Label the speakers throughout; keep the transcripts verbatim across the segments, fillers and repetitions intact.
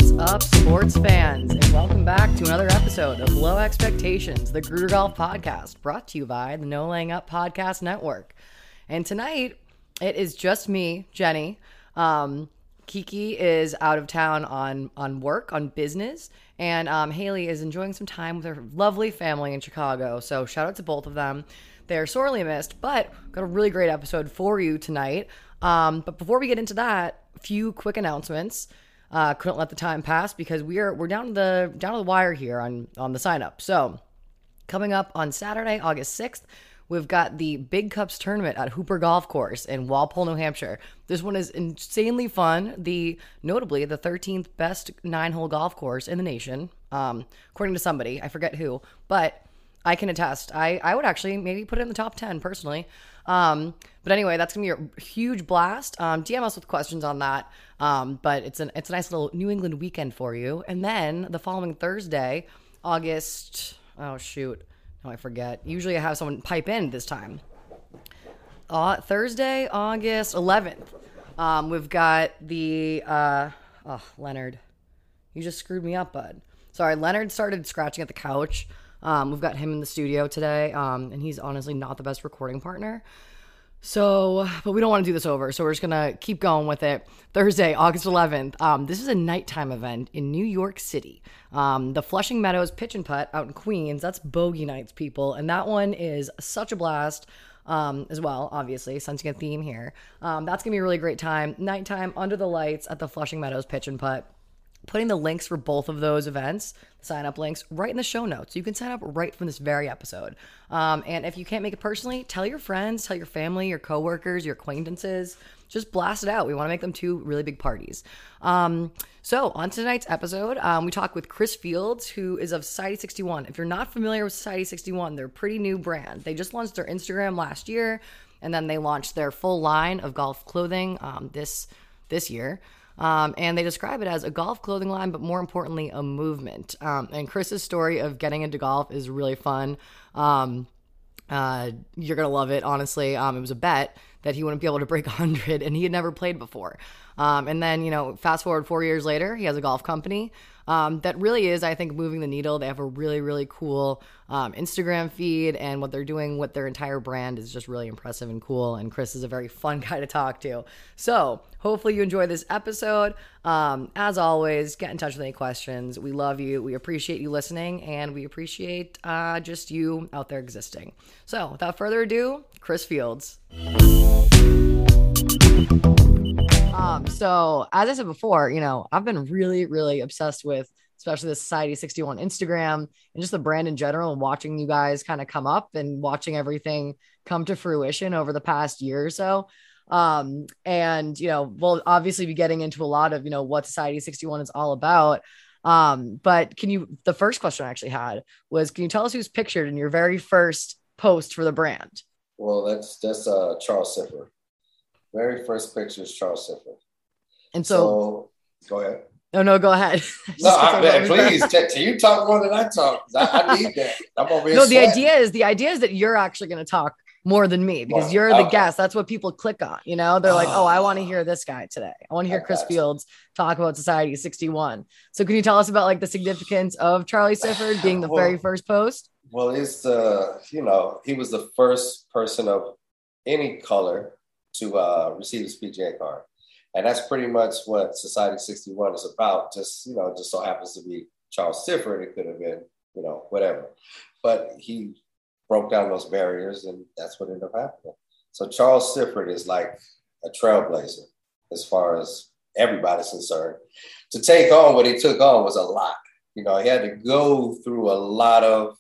Speaker 1: What's up, sports fans, and welcome back to another episode of Low Expectations, the Gruder Golf Podcast, brought to you by the No Laying Up Podcast Network. And tonight, it is just me, Jenny. Um, Kiki is out of town on, on work, on business, and um, Haley is enjoying some time with her lovely family in Chicago. So shout out to both of them. They're sorely missed, but got a really great episode for you tonight. Um, but before we get into that, a few quick announcements. Uh, couldn't let the time pass because we are we're down to the down to the wire here on on the sign up. So coming up on Saturday, August sixth, we've got the Big Cups tournament at Hooper Golf Course in Walpole, New Hampshire. This one is insanely fun. The notably the thirteenth best nine-hole golf course in the nation, um, according to somebody, I forget who, but I can attest. I, I would actually maybe put it in the top ten personally. Um, but anyway, that's going to be a huge blast. Um, D M us with questions on that. Um, but it's an, it's a nice little New England weekend for you. And then the following Thursday, August, oh shoot. No, I forget. Usually I have someone pipe in this time. Uh, Thursday, August eleventh. Um, we've got the, uh, oh, Leonard, you just screwed me up, bud. Sorry. Leonard started scratching at the couch. Um, we've got him in the studio today, um, and he's honestly not the best recording partner. So, but we don't want to do this over, so we're just going to keep going with it. Thursday, August eleventh, um, this is a nighttime event in New York City. Um, the Flushing Meadows Pitch and Putt out in Queens, that's bogey nights, people, and that one is such a blast um, as well, obviously, sensing a theme here. Um, that's going to be a really great time. Nighttime, under the lights at the Flushing Meadows Pitch and Putt. Putting the links for both of those events, sign up links, right in the show notes. You can sign up right from this very episode. Um, and if you can't make it personally, tell your friends, tell your family, your coworkers, your acquaintances. Just blast it out. We want to make them two really big parties. Um, so on tonight's episode, um, we talk with Chris Fields, who is of Society sixty-one. If you're not familiar with Society sixty-one, they're a pretty new brand. They just launched their Instagram last year, and then they launched their full line of golf clothing um, this this year. Um, and they describe it as a golf clothing line, but more importantly, a movement. Um, and Chris's story of getting into golf is really fun. Um, uh, you're going to love it, honestly. Um, it was a bet that he wouldn't be able to break one hundred, and he had never played before. Um, and then, you know, fast forward four years later, he has a golf company um, that really is, I think, moving the needle. They have a really, really cool um, Instagram feed, and what they're doing with their entire brand is just really impressive and cool. And Chris is a very fun guy to talk to. So hopefully you enjoy this episode. Um, as always, get in touch with any questions. We love you. We appreciate you listening, and we appreciate uh, just you out there existing. So without further ado, Chris Fields. Um, so as I said before, you know, I've been really, really obsessed with, especially the Society sixty-one Instagram and just the brand in general, and watching you guys kind of come up and watching everything come to fruition over the past year or so. Um, and, you know, we'll obviously be getting into a lot of, you know, what Society sixty-one is all about. Um, but can you, the first question I actually had was, can you tell us who's pictured in your very first post for the brand?
Speaker 2: Well, that's, that's, uh, Charles Sipper. Very first picture is Charles Sipper.
Speaker 1: And so,
Speaker 2: so go ahead.
Speaker 1: No, no, go ahead.
Speaker 2: No, I, man, please. T- t- you talk more than I talk. I, I need that. I'm over here.
Speaker 1: No, the
Speaker 2: sweating.
Speaker 1: idea is the idea is that you're actually going to talk more than me because
Speaker 2: Well,
Speaker 1: you're the
Speaker 2: okay.
Speaker 1: guest. That's what people click on. You know, they're like,
Speaker 2: Oh.
Speaker 1: oh, I want to hear this guy today. I want to hear
Speaker 2: I
Speaker 1: Chris
Speaker 2: got you.
Speaker 1: Fields talk about Society sixty-one. So can you tell us about like the significance of Charlie Sifford being the
Speaker 2: Well,
Speaker 1: very first post?
Speaker 2: Well, it's uh, you know, he was the first person of any color to uh, receive his P G A card. And that's pretty much what Society sixty-one is about. Just, you know, just so happens to be Charles Sifford. It could have been, you know, whatever. But he broke down those barriers, and that's what ended up happening. So Charles Sifford is like a trailblazer as far as everybody's concerned. To take on what he took on was a lot. You know, he had to go through a lot of,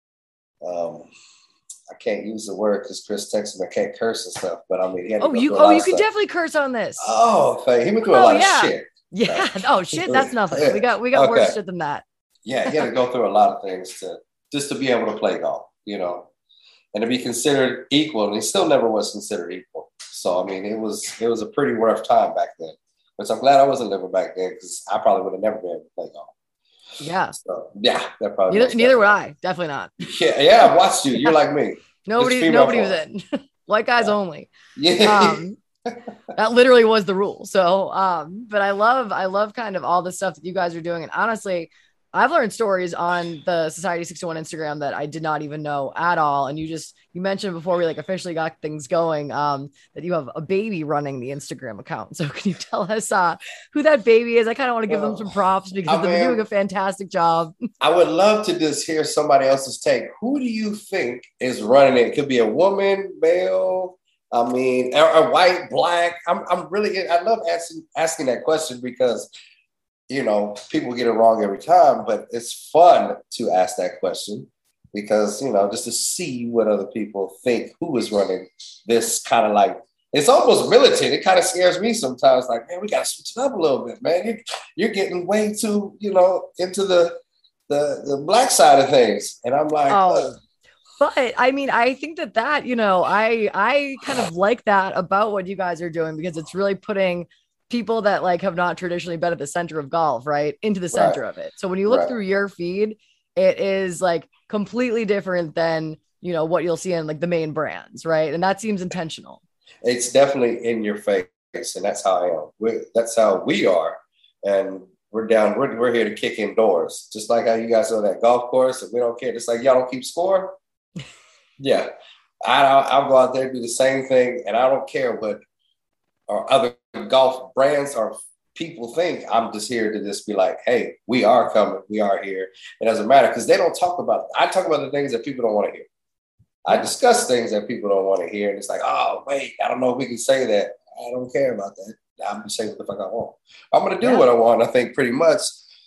Speaker 2: um, I can't use the word because Chris texted me I can't curse and stuff, but I mean, he had to
Speaker 1: Oh,
Speaker 2: go
Speaker 1: you
Speaker 2: through a
Speaker 1: oh,
Speaker 2: lot
Speaker 1: you
Speaker 2: of
Speaker 1: can
Speaker 2: stuff.
Speaker 1: definitely curse on this.
Speaker 2: Oh, okay. He went through a
Speaker 1: Oh,
Speaker 2: lot
Speaker 1: yeah.
Speaker 2: of shit.
Speaker 1: Yeah. Oh shit, that's nothing. We got we got
Speaker 2: Okay.
Speaker 1: worse shit than that.
Speaker 2: Yeah, he had to go through a lot of things to just to be able to play golf, you know, and to be considered equal. And he still never was considered equal. So I mean, it was it was a pretty rough time back then. Which I'm glad I wasn't living back then because I probably would have never been able to play golf.
Speaker 1: Yeah.
Speaker 2: So yeah, that probably
Speaker 1: Neither,
Speaker 2: most
Speaker 1: neither would
Speaker 2: definitely.
Speaker 1: I. Definitely not.
Speaker 2: Yeah, yeah, I watched you. You're like me.
Speaker 1: Nobody
Speaker 2: female
Speaker 1: nobody was
Speaker 2: forward.
Speaker 1: in. White guys
Speaker 2: Yeah.
Speaker 1: only.
Speaker 2: Yeah.
Speaker 1: Um That literally was the rule. So, um, but I love, I love kind of all the stuff that you guys are doing. And honestly, I've learned stories on the Society sixty-one Instagram that I did not even know at all. And you just, you mentioned before we like officially got things going, um, that you have a baby running the Instagram account. So can you tell us, uh, who that baby is? I kind of want to give them some props because I they're mean, doing a fantastic job.
Speaker 2: I would love to just hear somebody else's take. Who do you think is running it? It could be a woman, male, I mean, a, a white, black. I'm, I'm really, I love asking, asking that question because, you know, people get it wrong every time, but it's fun to ask that question because, you know, just to see what other people think, who is running this kind of like, it's almost militant. It kind of scares me sometimes. Like, man, we got to switch it up a little bit, man. You, you're getting way too, you know, into the, the, the black side of things. And I'm like,
Speaker 1: oh. But I mean, I think that that, you know, I, I kind of like that about what you guys are doing because it's really putting people that like have not traditionally been at the center of golf, right, into the center right. of it. So when you look right. through your feed, it is like completely different than, you know, what you'll see in like the main brands, right? And that seems intentional.
Speaker 2: It's definitely in your face, and that's how I am. We're, that's how we are, and we're down. We're, we're here to kick in doors, just like how you guys are that golf course, and we don't care. Just like y'all don't keep score. Yeah, I, I'll go out there and do the same thing, and I don't care what or other golf brands or people think. I'm just here to just be like, hey, we are coming. We are here. It doesn't matter because they don't talk about it. I talk about the things that people don't want to hear. I discuss things that people don't want to hear. And it's like, oh, wait, I don't know if we can say that. I don't care about that. I'm just saying what the fuck I want. I'm going to do yeah. what I want. I think pretty much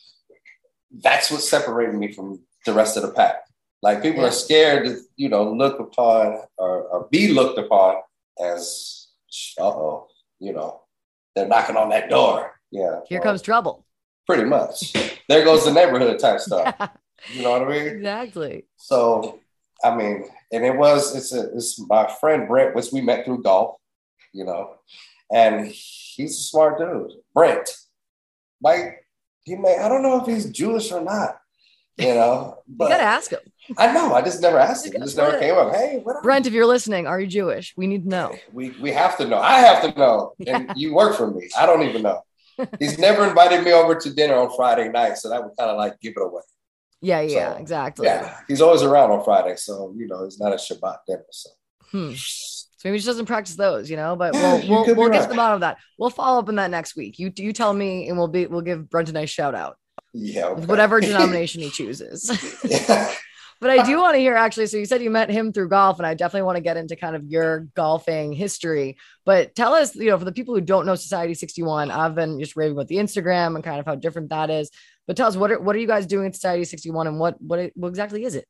Speaker 2: that's what separated me from the rest of the pack. Like people yeah. are scared to, you know, look upon or, or be looked upon as, uh-oh. You know, they're knocking on that door. Yeah.
Speaker 1: Here well, comes trouble.
Speaker 2: Pretty much. There goes the neighborhood type stuff. Yeah. You know what I mean?
Speaker 1: Exactly.
Speaker 2: So, I mean, and it was, it's a, it's my friend Brent, which we met through golf, you know, and he's a smart dude. Brent. Like, he may, I don't know if he's Jewish or not, you know. But
Speaker 1: you got to ask him.
Speaker 2: I know. I just never asked him. It just never came up. Hey, what
Speaker 1: Brent, if you're listening, are you Jewish? We need to know.
Speaker 2: We we have to know. I have to know. Yeah. And you work for me. I don't even know. He's never invited me over to dinner on Friday night, so that would kind of like give it away.
Speaker 1: Yeah, yeah,
Speaker 2: so,
Speaker 1: exactly.
Speaker 2: Yeah, he's always around on Friday, so you know, it's not a Shabbat dinner. So,
Speaker 1: hmm. so maybe he just doesn't practice those, you know. But yeah, we'll we'll, we'll get right. to the bottom of that. We'll follow up on that next week. You you tell me, and we'll be we'll give Brent a nice shout out.
Speaker 2: Yeah, okay.
Speaker 1: Whatever denomination he chooses.
Speaker 2: Yeah.
Speaker 1: But I do want to hear actually, so you said you met him through golf, and I definitely want to get into kind of your golfing history, but tell us, you know, for the people who don't know Society sixty-one, I've been just raving about the Instagram and kind of how different that is, but tell us, what are, what are you guys doing at Society sixty-one and what, what, what exactly is it?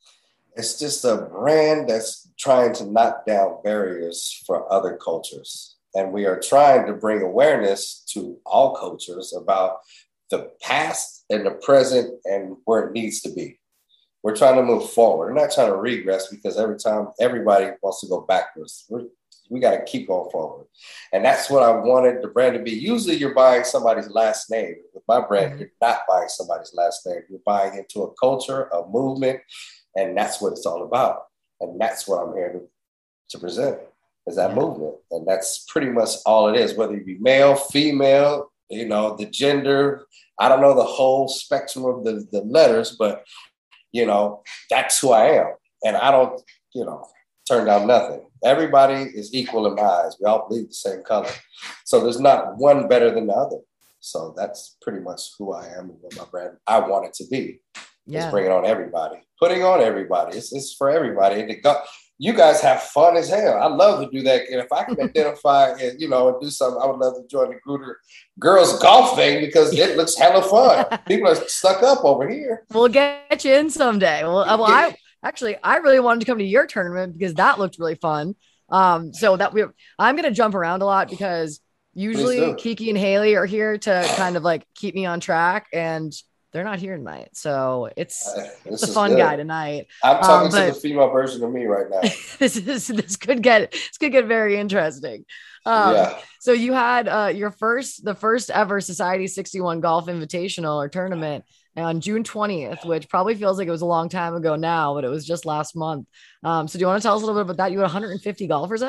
Speaker 2: It's just a brand that's trying to knock down barriers for other cultures. And we are trying to bring awareness to all cultures about the past and the present and where it needs to be. We're trying to move forward. We're not trying to regress because every time everybody wants to go backwards. We're, we got to keep going forward. And that's what I wanted the brand to be. Usually you're buying somebody's last name. With my brand, mm-hmm. you're not buying somebody's last name. You're buying into a culture, a movement, and that's what it's all about. And that's what I'm here to, to present is that yeah. movement. And that's pretty much all it is, whether you be male, female, you know, the gender. I don't know the whole spectrum of the, the letters, but you know, that's who I am. And I don't, you know, turn down nothing. Everybody is equal in my eyes. We all bleed the same color. So there's not one better than the other. So that's pretty much who I am and what my brand I want it to be. Yeah. It's bringing on everybody, putting on everybody. It's, it's for everybody. And go, you guys have fun as hell. I love to do that. And if I can identify and, you know, and do something, I would love to join the Gruder girls golf thing because it looks hella fun. People are stuck up over here.
Speaker 1: We'll get you in someday. Well, well I actually, I really wanted to come to your tournament because that looked really fun. Um, so that we, I'm going to jump around a lot because usually Kiki and Haley are here to kind of like keep me on track, and they're not here tonight, so it's uh, it's a fun good. guy tonight.
Speaker 2: I'm talking um, to the female version of me right now.
Speaker 1: this is this could get this could get very interesting. Um, yeah. So you had uh, your first, the first ever Society sixty-one Golf Invitational or tournament on June twentieth, which probably feels like it was a long time ago now, but it was just last month. Um, so do you want to tell us a little bit about that? You had one hundred fifty golfers out?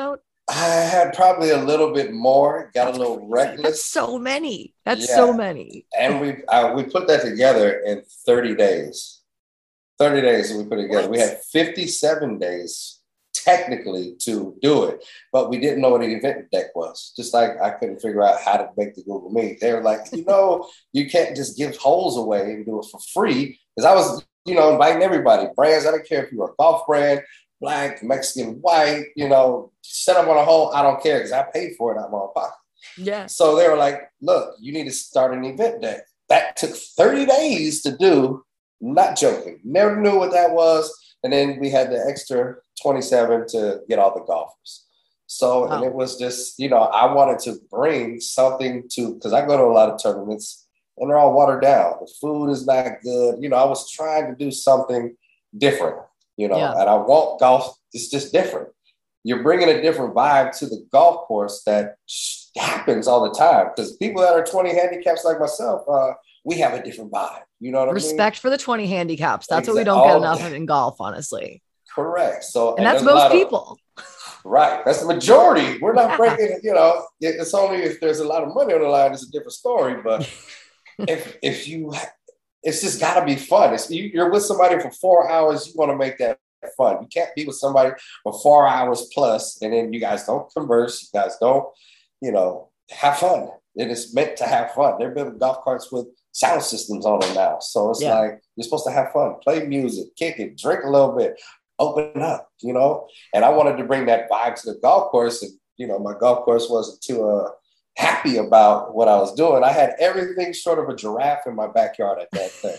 Speaker 2: I had probably a little bit more, got
Speaker 1: That's
Speaker 2: a little
Speaker 1: crazy.
Speaker 2: reckless.
Speaker 1: That's so many. That's
Speaker 2: Yeah.
Speaker 1: so many.
Speaker 2: And we uh, we put that together in thirty days. thirty days we put it together.
Speaker 1: What?
Speaker 2: We had fifty-seven days technically to do it, but we didn't know what an event deck was. Just like I couldn't figure out how to make the Google Meet. They were like, you know, you can't just give holes away and do it for free. Because I was, you know, inviting everybody, brands. I don't care if you were a golf brand, black, Mexican, white, you know, set up on a hole. I don't care because I paid for it out of my own pocket.
Speaker 1: Yeah.
Speaker 2: So they were like, look, you need to start an event deck. That took thirty days to do. Not joking. Never knew what that was. And then we had the extra twenty-seven to get all the golfers. So, wow. And it was just, you know, I wanted to bring something to, because I go to a lot of tournaments and they're all watered down. The food is not good. You know, I was trying to do something different, you know, yeah. And I want golf. It's just different. You're bringing a different vibe to the golf course that happens all the time. Because people that are twenty handicaps like myself, uh, we have a different vibe. You know what
Speaker 1: Respect
Speaker 2: I mean?
Speaker 1: Respect for the twenty handicaps. That's exactly. What we don't get enough of in golf, honestly.
Speaker 2: Correct. So,
Speaker 1: and, and that's most people.
Speaker 2: Of, right. That's the majority. We're not yeah. breaking, you know, it's only if there's a lot of money on the line, it's a different story. But if if you, it's just got to be fun. It's, you, you're with somebody for four hours, you want to make that fun. You can't be with somebody for four hours plus, and then you guys don't converse. You guys don't, you know, have fun. It is meant to have fun. They're building golf carts with sound systems on them now. So it's yeah. like, you're supposed to have fun, play music, kick it, drink a little bit, open up, you know? And I wanted to bring that vibe to the golf course. And, you know, my golf course wasn't too uh, happy about what I was doing. I had everything short of a giraffe in my backyard at that thing.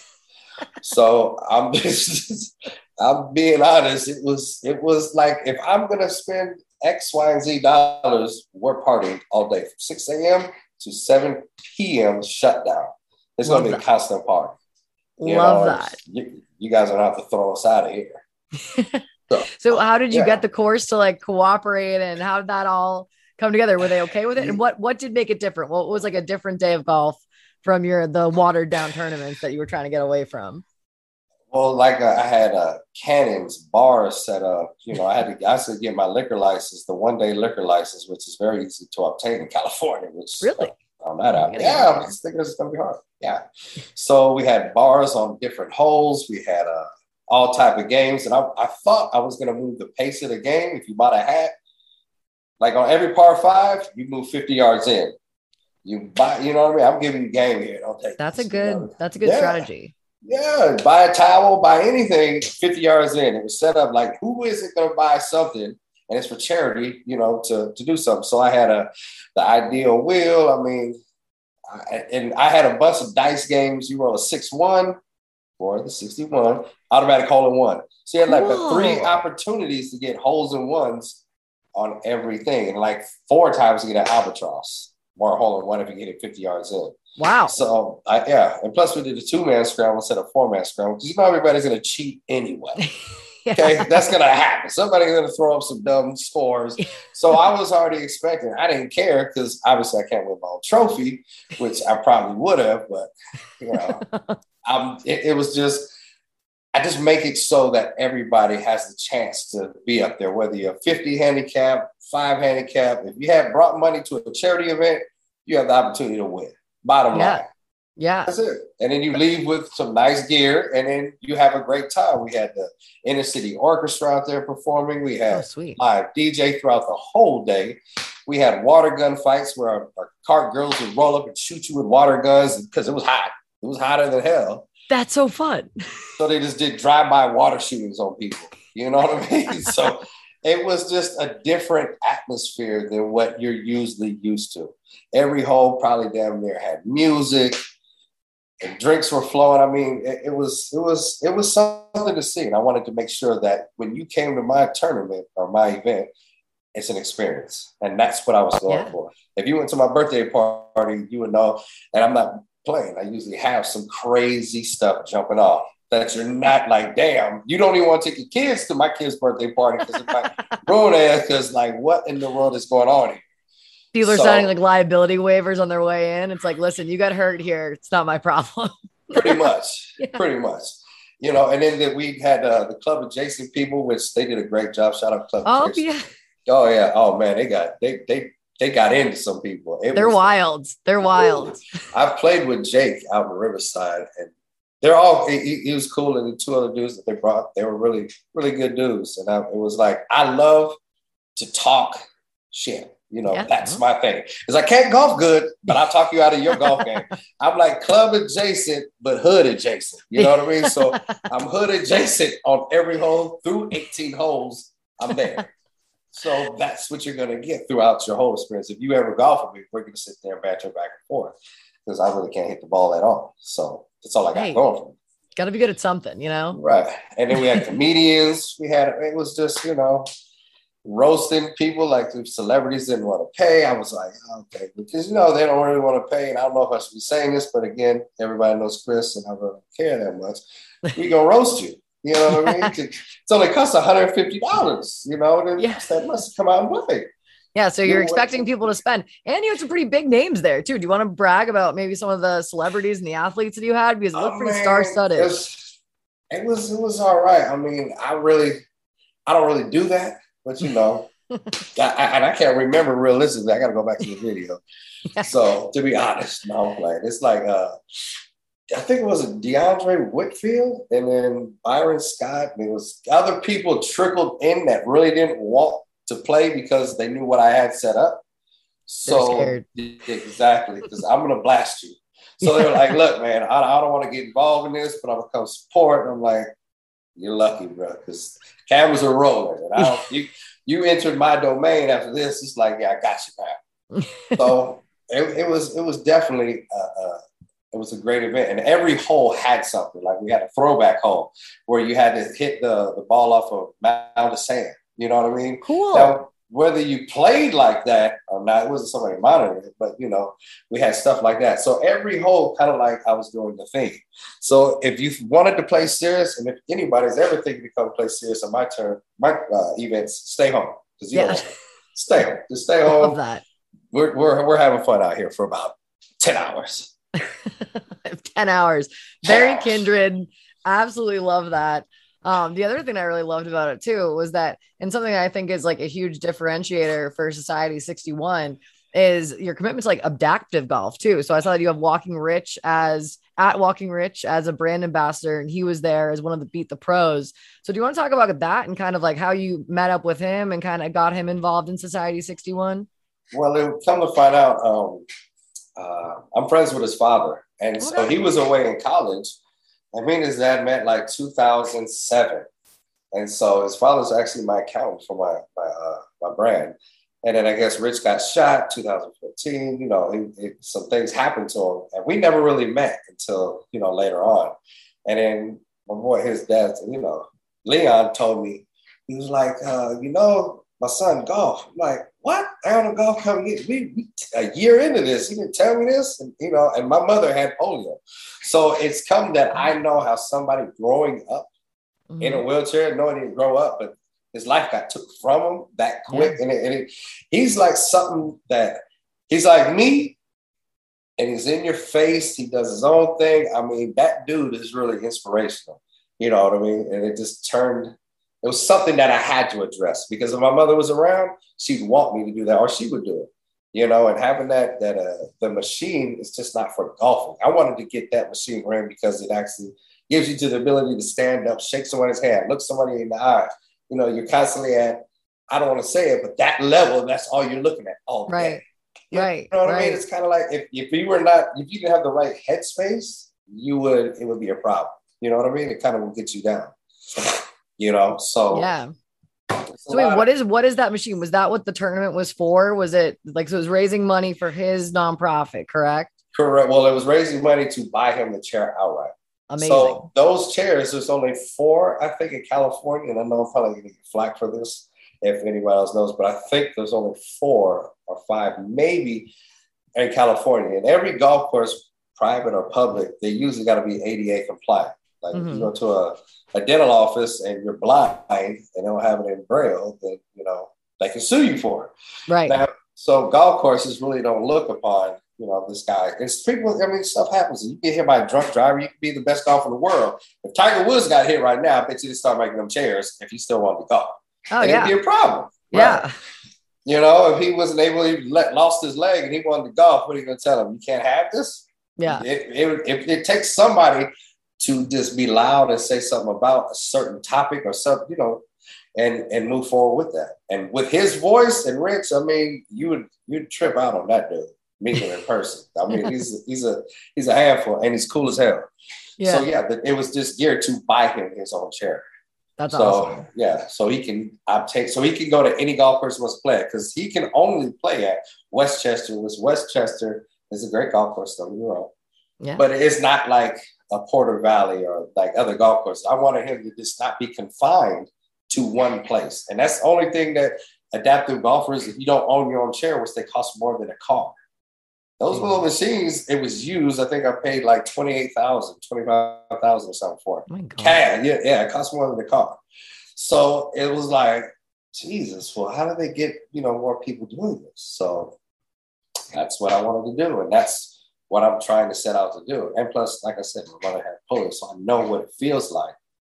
Speaker 2: So I'm just, I'm being honest. It was, it was like, if I'm going to spend X, Y, and Z dollars, we're partying all day from six a.m. to seven p.m. shutdown. It's going to be a constant party. You
Speaker 1: Love
Speaker 2: know,
Speaker 1: that.
Speaker 2: You, you guys are going to have to throw us out of here.
Speaker 1: So, so how did you yeah. get the course to like cooperate, and how did that all come together? Were they okay with it? And what, what did make it different? What was like a different day of golf from your, the watered down tournaments that you were trying to get away from?
Speaker 2: Well, like uh, I had uh, cannons, bars set up. You know, I had to, I had to get my liquor license, the one day liquor license, which is very easy to obtain in California. Which
Speaker 1: really?
Speaker 2: Found that out. Yeah, I was thinking it's going to be hard. Yeah. So we had bars on different holes. We had uh, all type of games. And I, I thought I was going to move the pace of the game. If you bought a hat, like on every par five, you move fifty yards in. You buy, you know what I mean? I'm giving you game here. Don't take
Speaker 1: That's
Speaker 2: this,
Speaker 1: a good,
Speaker 2: you know?
Speaker 1: that's a good
Speaker 2: yeah.
Speaker 1: strategy.
Speaker 2: Yeah. Buy a towel, buy anything, fifty yards in. It was set up like, who isn't going to buy something? And it's for charity, you know, to, to do something. So I had a the ideal wheel. I mean, I, and I had a bunch of dice games. You roll a six one or the sixty-one, automatic hole in one. So you had like the three opportunities to get holes in ones on everything. And like four times to get an albatross or a hole in one if you get it fifty yards in.
Speaker 1: Wow.
Speaker 2: So I, yeah. And plus we did a two-man scramble instead of four-man scramble because you know everybody's going to cheat anyway. Okay, that's going to happen. Somebody's going to throw up some dumb scores. So I was already expecting. I didn't care because obviously I can't win my own trophy, which I probably would have. But, you know, um, it, it was just, I just make it so that everybody has the chance to be up there, whether you're fifty handicap, five handicap. If you have brought money to a charity event, you have the opportunity to win. Bottom
Speaker 1: yeah.
Speaker 2: line.
Speaker 1: Yeah.
Speaker 2: That's it. And then you leave with some nice gear and then you have a great time. We had the inner city orchestra out there performing. We had
Speaker 1: oh, sweet.
Speaker 2: live D J throughout the whole day. We had water gun fights where our, our cart girls would roll up and shoot you with water guns because it was hot. It was hotter than hell.
Speaker 1: That's so fun.
Speaker 2: So they just did drive-by water shootings on people. You know what I mean? So it was just a different atmosphere than what you're usually used to. Every hole probably damn near had music. And drinks were flowing. I mean, it, it was it was it was something to see. And I wanted to make sure that when you came to my tournament or my event, it's an experience. And that's what I was going yeah. for. If you went to my birthday party, you would know. And I'm not playing. I usually have some crazy stuff jumping off that you're not like, damn, you don't even want to take your kids to my kid's birthday party because it might ruin it. Because like, what in the world is going on here?
Speaker 1: People are
Speaker 2: so,
Speaker 1: signing like liability waivers on their way in. It's like, listen, you got hurt here. It's not my problem.
Speaker 2: pretty much, yeah. pretty much. You know, and then the, we had uh, the club adjacent people, which they did a great job. Shout out Club
Speaker 1: oh,
Speaker 2: adjacent.
Speaker 1: yeah.
Speaker 2: Oh yeah. Oh man, they got they they they got into some people. It
Speaker 1: They're
Speaker 2: was,
Speaker 1: wild. They're wild.
Speaker 2: I played with Jake out in Riverside, and they're all he, he was cool, and the two other dudes that they brought, they were really really good dudes. And I, it was like, I love to talk shit. You know, yeah. That's my thing. Because I can't golf good, but I'll talk you out of your golf game. I'm like club adjacent, but hood adjacent. You know what I mean? So I'm hood adjacent on every hole through eighteen holes. I'm there. So that's what you're going to get throughout your whole experience. If you ever golf with me, we're going to sit there and banter back and forth because I really can't hit the ball at all. So that's all I got hey, going for me.
Speaker 1: Got to be good at something, you know?
Speaker 2: Right. And then we had comedians. We had, it was just, you know, roasting people like if celebrities didn't want to pay. I was like, okay, because, you know, they don't really want to pay. And I don't know if I should be saying this, but again, everybody knows Chris and I don't care that much. We going to roast you. You know what I mean? It's only cost one hundred fifty dollars, you know, and yeah. That must come out and play.
Speaker 1: Yeah, so you're expecting people to spend. And you had some pretty big names there, too. Do you want to brag about maybe some of the celebrities and the athletes that you had? Because it looked oh, pretty man, star-studded.
Speaker 2: It was, it was, it was all right. I mean, I really, I don't really do that, but, you know, I, I, and I can't remember realistically. I got to go back to the video. Yeah. So, to be honest, no, I'm playing. It's like, uh, I think it was DeAndre Whitfield and then Byron Scott. And it was other people trickled in that really didn't want to play because they knew what I had set up. So exactly, because I'm going to blast you. So they were like, look, man, I, I don't want to get involved in this, but I'm going to come support. And I'm like, you're lucky, bro, because cameras are rolling. And I don't, you, you entered my domain after this. It's like, yeah, I got you, man. So it, it was it was definitely uh, uh, it was a great event, and every hole had something. Like we had a throwback hole where you had to hit the, the ball off a mound of sand. You know what I mean?
Speaker 1: Cool.
Speaker 2: Now, whether you played like that or not, it wasn't somebody monitoring it, but you know, we had stuff like that. So every hole kind of like I was doing the thing. So if you wanted to play serious, and if anybody's ever thinking to come play serious on my turn, my uh, events, stay home because you yeah. know, stay home. Just stay home.
Speaker 1: Love that.
Speaker 2: We're we're we're having fun out here for about ten hours.
Speaker 1: ten hours. Very ten hours. Kindred. Absolutely love that. Um, the other thing I really loved about it too was that, and something I think is like a huge differentiator for Society sixty-one is your commitment to like adaptive golf too. So I saw that you have Walking Rich as at Walking Rich as a brand ambassador, and he was there as one of the Beat the Pros. So do you want to talk about that and kind of like how you met up with him and kind of got him involved in Society sixty-one?
Speaker 2: Well, it, come to find out, um, uh, I'm friends with his father, and okay. so he was away in college. I mean, his dad met like two thousand seven. And so his father's actually my accountant for my my, uh, my brand. And then I guess Rich got shot two thousand fourteen. You know, he, he, some things happened to him. And we never really met until, you know, later on. And then my boy, his dad, you know, Leon told me, he was like, uh, you know, my son golf. I'm like, what? I don't know golf coming in. We, we a year into this. He didn't tell me this. And, you know, and my mother had polio. So it's come that I know how somebody growing up mm-hmm. in a wheelchair, no, he didn't grow up, but his life got took from him that quick. Yeah. And, it, and it, he's like something that he's like me, and he's in your face. He does his own thing. I mean, that dude is really inspirational. You know what I mean? And it just turned, it was something that I had to address because if my mother was around, she'd want me to do that or she would do it. You know, and having that, that uh, the machine is just not for golfing. I wanted to get that machine ran because it actually gives you to the ability to stand up, shake someone's hand, look somebody in the eye. You know, you're constantly at, I don't want to say it, but that level, that's all you're looking at all day.
Speaker 1: Right,
Speaker 2: you
Speaker 1: right.
Speaker 2: You know what
Speaker 1: right.
Speaker 2: I mean? It's kind of like if, if you were not, if you didn't have the right headspace, you would, it would be a problem. You know what I mean? It kind of will get you down. You know, so.
Speaker 1: Yeah. So wait, what is what is that machine? Was that what the tournament was for? Was it like, so it was raising money for his nonprofit, correct?
Speaker 2: Correct. Well, it was raising money to buy him the chair outright.
Speaker 1: Amazing.
Speaker 2: So those chairs, there's only four, I think, in California. And I know I'm probably going to get flack for this if anyone else knows, but I think there's only four or five, maybe in California. And every golf course, private or public, they usually got to be A D A compliant. Like mm-hmm. if you go to a, a dental office and you're blind and they don't have it in Braille, then, you know, they can sue you for it.
Speaker 1: Right.
Speaker 2: Now, so golf courses really don't look upon, you know, this guy. It's people, I mean, stuff happens. You get hit by a drunk driver, you could be the best golfer in the world. If Tiger Woods got hit right now, I bet you to start making them chairs if he still wanted to golf.
Speaker 1: Oh,
Speaker 2: and
Speaker 1: yeah.
Speaker 2: It'd be a problem.
Speaker 1: Yeah.
Speaker 2: Right? You know, if he wasn't able, he let, lost his leg and he wanted to golf, what are you going to tell him? You can't have this?
Speaker 1: Yeah.
Speaker 2: It, it, it, it takes somebody to just be loud and say something about a certain topic or something, you know, and, and move forward with that. And with his voice and Rich, I mean, you would you'd trip out on that dude, meet him in person. I mean, he's he's a he's a handful and he's cool as hell. Yeah. So yeah, it was just geared to buy him his own chair.
Speaker 1: That's
Speaker 2: so,
Speaker 1: awesome.
Speaker 2: Yeah, so he can obtain, so he can go to any golf course he wants to play at because he can only play at Westchester. Which Westchester is a great golf course, don't get me wrong.
Speaker 1: Yeah.
Speaker 2: But it's not like a Porter Valley or like other golf courses. I wanted him to just not be confined to one place, and that's the only thing that adaptive golfers, if you don't own your own chair, which they cost more than a car. Those little machines, it was used. I think I paid like twenty-eight thousand, twenty-five thousand or something for it.
Speaker 1: Oh my God.
Speaker 2: Cad, yeah, yeah, it cost more than the car. So it was like, Jesus, well, how do they get, you know, more people doing this? So that's what I wanted to do. And that's what I'm trying to set out to do. And plus, like I said, my mother had polio, so I know what it feels like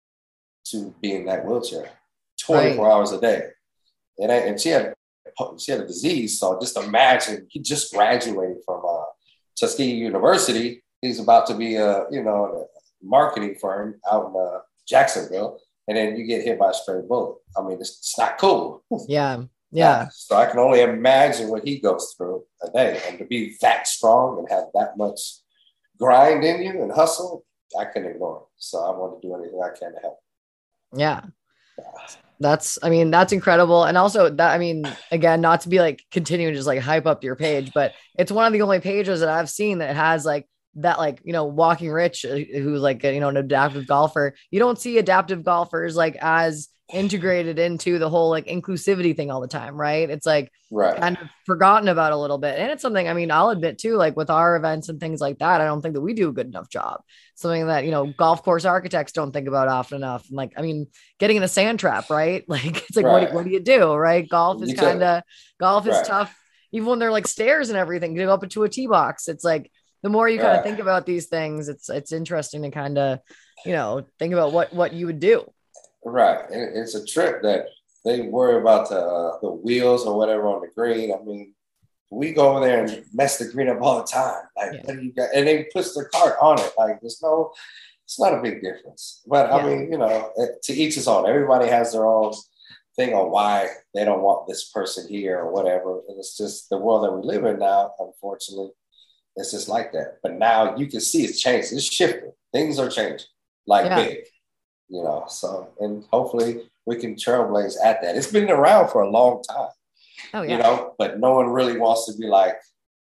Speaker 2: to be in that wheelchair twenty-four right. hours a day. And, I, and she had she had a disease. So just imagine, he just graduated from uh, Tuskegee University. He's about to be a, you know, a marketing firm out in uh, Jacksonville. And then you get hit by a stray bullet. I mean, it's, it's not cool.
Speaker 1: Yeah. Yeah.
Speaker 2: So I can only imagine what he goes through a day. And to be that strong and have that much grind in you and hustle, I couldn't ignore it. So I want to do anything I can to help.
Speaker 1: Yeah. That's, I mean, that's incredible. And also that, I mean, again, not to be like continuing to just like hype up your page, but it's one of the only pages that I've seen that has like that, like, you know, Walking Rich, who's like, you know, an adaptive golfer. You don't see adaptive golfers like as integrated into the whole like inclusivity thing all the time. Right. It's like
Speaker 2: right.
Speaker 1: kind of forgotten about a little bit. And it's something, I mean, I'll admit too, like with our events and things like that, I don't think that we do a good enough job. Something that, you know, golf course architects don't think about often enough. And like, I mean, getting in a sand trap, right? Like, it's like, right. what, do, what do you do? Right. Golf is kind of, golf is right. tough. Even when they're like stairs and everything to go up into a tee box, it's like, the more you kind of right. think about these things, it's, it's interesting to kind of, you know, think about what, what you would do.
Speaker 2: Right. It's a trip that they worry about the, uh, the wheels or whatever on the green. I mean, we go over there and mess the green up all the time. Like, yeah. what do you got? And they push the cart on it. Like, there's no, it's not a big difference. But yeah. I mean, you know, to each his own. Everybody has their own thing on why they don't want this person here or whatever. And it's just the world that we live in now, unfortunately. It's just like that. But now you can see it's changing. It's shifting. Things are changing like yeah. big. You know, so, and hopefully we can trailblaze at that. It's been around for a long time,
Speaker 1: oh, yeah.
Speaker 2: you know, but no one really wants to be like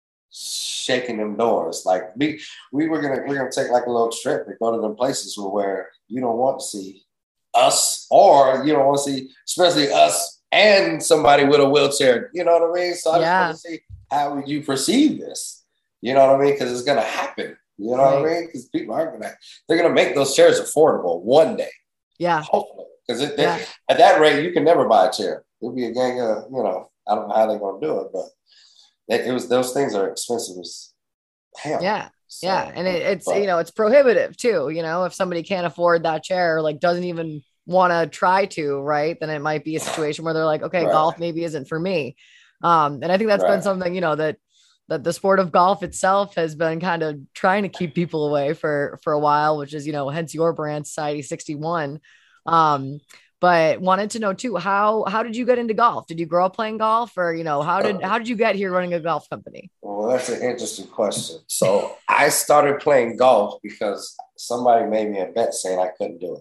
Speaker 2: shaking them doors. Like we, we were going to, we're going to take like a little trip and go to them places where, where you don't want to see us or you don't want to see, especially us and somebody with a wheelchair, you know what I mean? So I
Speaker 1: yeah.
Speaker 2: just want to see how would you perceive this? You know what I mean? Because it's going to happen. You know right. what I mean? Because people are going to, they're going to make those chairs affordable one day.
Speaker 1: Yeah.
Speaker 2: Hopefully. Because
Speaker 1: yeah.
Speaker 2: at that rate, you can never buy a chair. It'll be a gang of, you know, I don't know how they're going to do it, but it, it was, those things are expensive as hell.
Speaker 1: Yeah.
Speaker 2: So,
Speaker 1: yeah. And it, it's,
Speaker 2: but,
Speaker 1: you know, it's prohibitive too. You know, if somebody can't afford that chair, like doesn't even want to try to, right. Then it might be a situation where they're like, okay,
Speaker 2: right.
Speaker 1: golf maybe isn't for me. Um, and I think that's right. been something, you know, that, that the sport of golf itself has been kind of trying to keep people away for, for a while, which is, you know, hence your brand Society sixty-one. Um, but wanted to know too, how, how did you get into golf? Did you grow up playing golf or, you know, how did, how did you get here running a golf company?
Speaker 2: Well, that's an interesting question. So I started playing golf because somebody made me a bet saying I couldn't do it.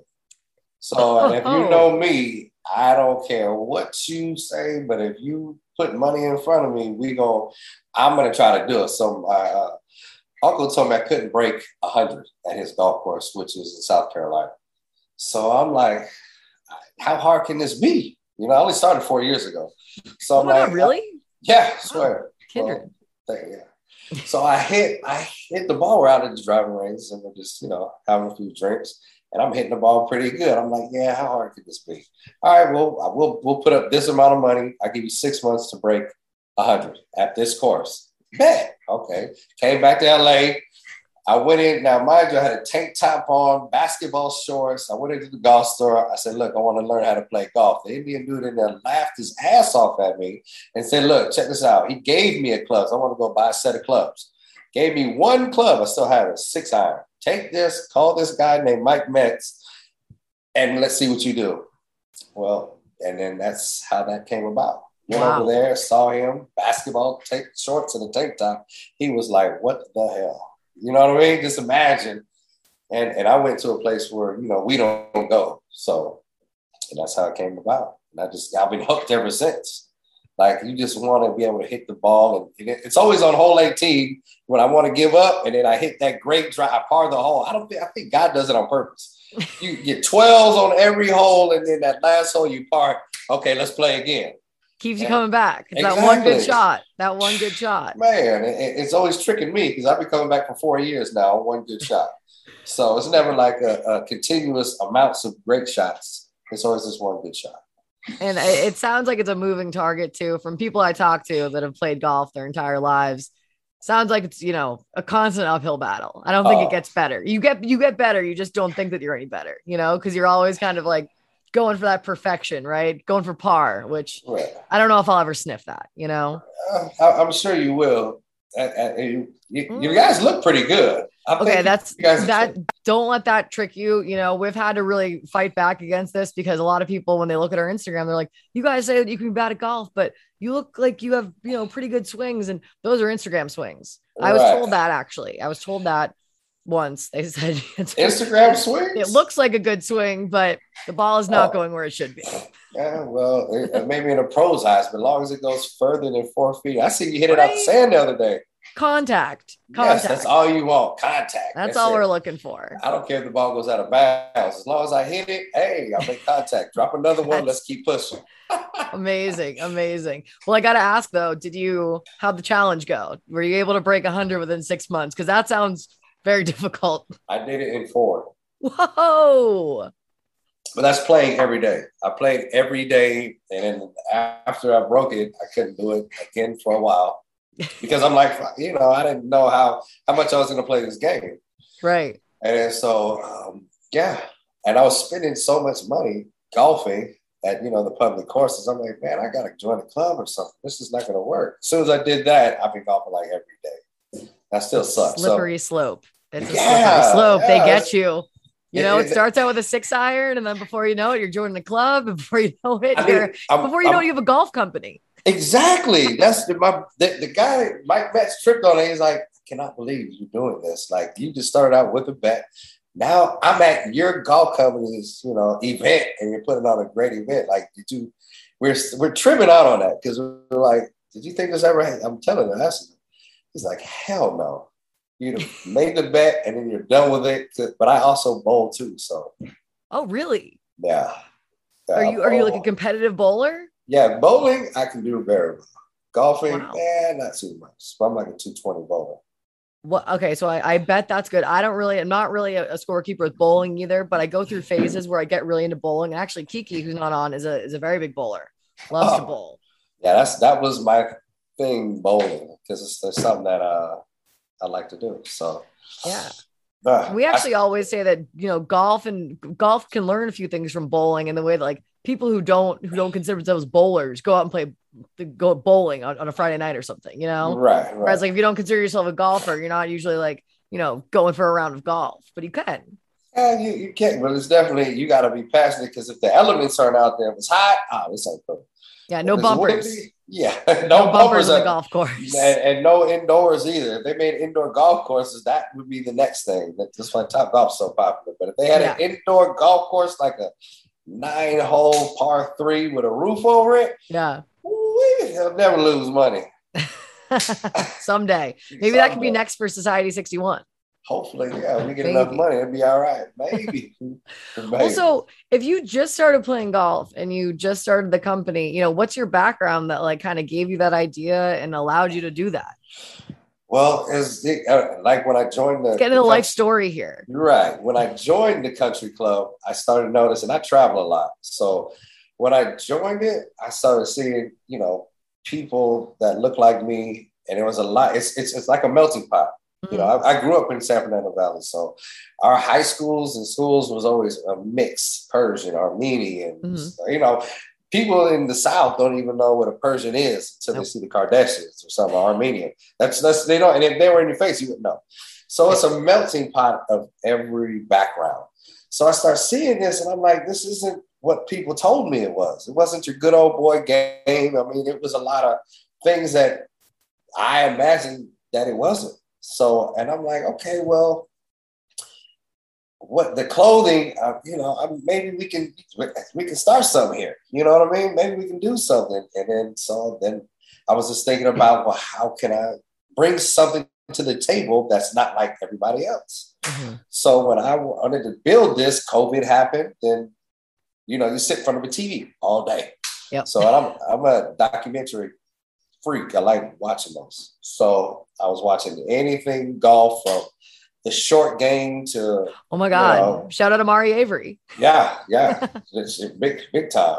Speaker 2: So and if you know me, I don't care what you say, but if you put money in front of me, we go, I'm going to try to do it. So my uh, uncle told me I couldn't break one hundred at his golf course, which is in South Carolina. So I'm like, how hard can this be? You know, I only started four years ago. So
Speaker 1: oh
Speaker 2: I'm like,
Speaker 1: really?
Speaker 2: I, yeah, I swear.
Speaker 1: Oh, kindred.
Speaker 2: Well, yeah. So I hit, I hit the ball out of the driving range and we're just, you know, having a few drinks. And I'm hitting the ball pretty good. I'm like, yeah, how hard could this be? All right, well, I will, we'll put up this amount of money. I'll give you six months to break one hundred at this course. Bet. Okay. Came back to L A. I went in. Now, mind you, I had a tank top on, basketball shorts. I went into the golf store. I said, look, I want to learn how to play golf. The Indian dude in there laughed his ass off at me and said, look, check this out. He gave me a club. I want to go buy a set of clubs. Gave me one club. I still have it, six iron. Take this, call this guy named Mike Metz, and let's see what you do. Well, and then that's how that came about. Went wow. over there, saw him, basketball tank shorts and a tank top. He was like, what the hell? You know what I mean? Just imagine. And and I went to a place where, you know, we don't go. So and that's how it came about. And I just, I've been hooked ever since. Like, you just want to be able to hit the ball. And it's always on hole eighteen when I want to give up. And then I hit that great drive. I par the hole. I don't think, I think God does it on purpose. You get twelves on every hole. And then that last hole you par. Okay, let's play again.
Speaker 1: Keeps you coming back. It's exactly. That one good shot. That one good shot.
Speaker 2: Man, it, it's always tricking me because I've been coming back for four years now on one good shot. So it's never like a, a continuous amounts of great shots. It's always this one good shot.
Speaker 1: And it sounds like it's a moving target too. From people I talk to that have played golf their entire lives, sounds like it's, you know, a constant uphill battle. I don't think oh. it gets better. You get you get better. You just don't think that you're any better, you know, because you're always kind of like going for that perfection, right? Going for par, which right. I don't know if I'll ever sniff that, you know.
Speaker 2: Uh, I'm sure you will. Uh, uh, you, you, mm. you guys look pretty good. I
Speaker 1: okay, that's that. Are... Don't let that trick you. You know, we've had to really fight back against this because a lot of people, when they look at our Instagram, they're like, "You guys say that you can be bad at golf, but you look like you have, you know, pretty good swings, and those are Instagram swings." Right. I was told that actually. I was told that once. They said it's
Speaker 2: Instagram swings.
Speaker 1: It looks like a good swing, but the ball is not oh. going where it should be.
Speaker 2: Yeah, well, it, maybe in a pro's eyes, but as long as it goes further than four feet, I see you hit it right. out the sand the other day.
Speaker 1: Contact. Contact.
Speaker 2: Yes, that's all you want. Contact.
Speaker 1: That's,
Speaker 2: that's
Speaker 1: all
Speaker 2: it.
Speaker 1: we're looking for.
Speaker 2: I don't care if the ball goes out of bounds. As long as I hit it, hey, I'll make contact. Drop another one. Let's keep pushing.
Speaker 1: Amazing. Amazing. Well, I got to ask though, did you, how'd the challenge go? Were you able to break one hundred within six months? Because that sounds very difficult.
Speaker 2: I did it in four.
Speaker 1: Whoa.
Speaker 2: But that's playing every day. I played every day. And then after I broke it, I couldn't do it again for a while. Because I'm like, you know, I didn't know how, how much I was going to play this game.
Speaker 1: Right.
Speaker 2: And so, um, yeah. And I was spending so much money golfing at, you know, the public courses. I'm like, man, I got to join a club or something. This is not going to work. As soon as I did that, I've been golfing like every day. That still sucks.
Speaker 1: Slippery
Speaker 2: so,
Speaker 1: slope. It's a
Speaker 2: yeah,
Speaker 1: slippery slope.
Speaker 2: Yeah,
Speaker 1: they get you. You know,
Speaker 2: it,
Speaker 1: it starts out with a six iron, and then before you know it, you're joining the club. And before you know it,
Speaker 2: I
Speaker 1: you're
Speaker 2: mean, I'm,
Speaker 1: before you
Speaker 2: I'm,
Speaker 1: know it, you have a golf company.
Speaker 2: Exactly. That's the, my the, the guy Mike Metz tripped on it. He's like, I cannot believe you're doing this. Like, you just started out with a bet. Now I'm at your golf company's, you know, event, and you're putting on a great event. Like, did you? We're we're tripping out on that because we're like, did you think this ever? I'm telling him, he's like, hell no. You made the bet and then you're done with it. But I also bowl too, so.
Speaker 1: Oh, really?
Speaker 2: Yeah. yeah
Speaker 1: are you are you like a competitive bowler?
Speaker 2: Yeah, bowling I can do very well. Golfing,
Speaker 1: wow.
Speaker 2: eh, not too much. But I'm like a two twenty bowler.
Speaker 1: Well, okay, so I, I bet that's good. I don't really, I'm not really a, a scorekeeper with bowling either, but I go through phases where I get really into bowling. And actually, Kiki, who's not on, is a is a very big bowler. Loves oh. to bowl.
Speaker 2: Yeah, that's that was my thing, bowling, because it's, it's something that uh. I like to do. So
Speaker 1: yeah,
Speaker 2: uh,
Speaker 1: we actually
Speaker 2: I,
Speaker 1: always say that, you know, golf and golf can learn a few things from bowling, and the way that, like, people who don't who don't consider themselves bowlers go out and play go bowling on, on a Friday night or something, you know.
Speaker 2: Right, right.
Speaker 1: Whereas, like, if you don't consider yourself a golfer, you're not usually, like, you know, going for a round of golf, but you can.
Speaker 2: Yeah, you, you can, but it's definitely, you got to be passionate, because if the elements aren't out there, if it's hot, oh, this ain't cool.
Speaker 1: Yeah, no bumpers.
Speaker 2: Windy, yeah, no,
Speaker 1: no bumpers,
Speaker 2: bumpers
Speaker 1: on the golf course,
Speaker 2: and, and no indoors either. If they made indoor golf courses, that would be the next thing. That's why Top Golf's so popular. But if they had yeah. an indoor golf course, like a nine-hole par three with a roof over it,
Speaker 1: yeah,
Speaker 2: they'll never lose money.
Speaker 1: Someday, maybe Someday. That could be next for Society sixty-one.
Speaker 2: Hopefully, yeah, we get Maybe. enough money, it'd be all right. Maybe. Maybe.
Speaker 1: Also, if you just started playing golf and you just started the company, you know, what's your background that, like, kind of gave you that idea and allowed you to do that?
Speaker 2: Well, it's uh, like when I joined the,
Speaker 1: Let's get into the, the life story here.
Speaker 2: Right. When I joined the country club, I started noticing I travel a lot. So when I joined it, I started seeing, you know, people that look like me, and it was a lot. It's it's it's like a melting pot. You know, I, I grew up in San Fernando Valley, so our high schools and schools was always a mix, Persian, Armenian. Mm-hmm. You know, people in the South don't even know what a Persian is until nope. they see the Kardashians or something, Armenian. That's that's they don't, and if they were in your face, you wouldn't know. So it's a melting pot of every background. So I start seeing this, and I'm like, this isn't what people told me it was. It wasn't your good old boy game. I mean, it was a lot of things that I imagined that it wasn't. So, and I'm like, okay, well, what the clothing, uh, you know, I mean, maybe we can, we can start something here. You know what I mean? Maybe we can do something. And then, so then I was just thinking about, well, how can I bring something to the table that's not like everybody else? Mm-hmm. So when I wanted to build this, COVID happened. Then, you know, you sit in front of a T V all day. Yep. So I'm, I'm a documentary freak. I like watching those. So I was watching anything golf from the short game to
Speaker 1: oh my god, you know, shout out to Mari Avery.
Speaker 2: Yeah, yeah, it's big, big time.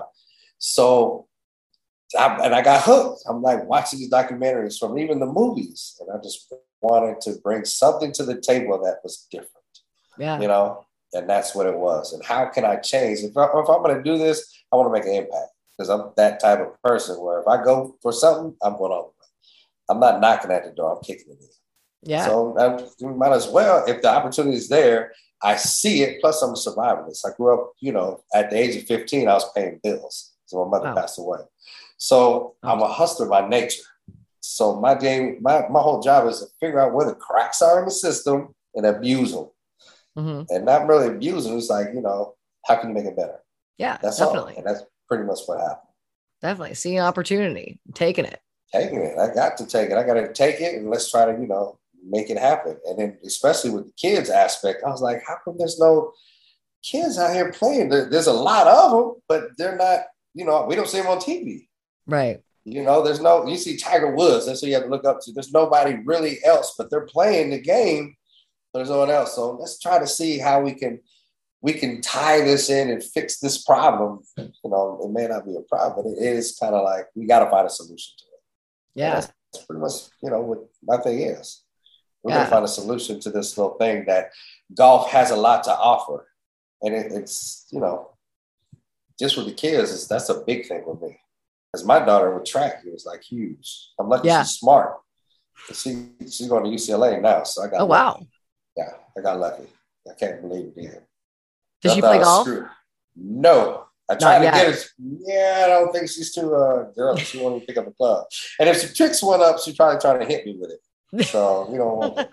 Speaker 2: So, I, and I got hooked. I'm like watching these documentaries from even the movies, and I just wanted to bring something to the table that was different. Yeah, you know, and that's what it was. And how can I change? If, I, if I'm going to do this, I want to make an impact. Because I'm that type of person where if I go for something, I'm going all the way. I'm not knocking at the door. I'm kicking it in.
Speaker 1: Yeah.
Speaker 2: So I might as well, if the opportunity is there, I see it. Plus, I'm a survivalist. I grew up, you know, at the age of fifteen, I was paying bills. So my mother wow. passed away. So oh. I'm a hustler by nature. So my game, my, my whole job is to figure out where the cracks are in the system and abuse them. Mm-hmm. And not really abuse them. It's like, you know, how can you make it better?
Speaker 1: Yeah,
Speaker 2: that's
Speaker 1: definitely.
Speaker 2: all. And that's pretty much what happened.
Speaker 1: Definitely. Seeing opportunity, taking it.
Speaker 2: Taking it. I got to take it. I got to take it and let's try to, you know, make it happen. And then especially with the kids aspect, I was like, how come there's no kids out here playing? There, there's a lot of them, but they're not, you know, we don't see them on T V.
Speaker 1: Right.
Speaker 2: You know, there's no, you see Tiger Woods. That's who you have to look up to. There's nobody really else, but they're playing the game. There's no one else. So let's try to see how we can we can tie this in and fix this problem. You know, it may not be a problem, but it is kind of like we got to find a solution to it.
Speaker 1: Yeah.
Speaker 2: And that's pretty much, you know, what my thing is. We're
Speaker 1: yeah.
Speaker 2: going to find a solution to this little thing that golf has a lot to offer. And it, it's, you know, just with the kids, it's, that's a big thing with me. Because my daughter with track, it was like huge. I'm lucky yeah. she's smart. She, she's going to U C L A now. So I got
Speaker 1: Oh,
Speaker 2: lucky.
Speaker 1: wow.
Speaker 2: Yeah, I got lucky. I can't believe it either.
Speaker 1: Did she play golf?
Speaker 2: Screwed. No. I tried Not to yet. get her. Yeah, I don't think she's too uh, girl. She won't even pick up a club. And if she picks one up, she's probably trying to hit me with it. So, you don't want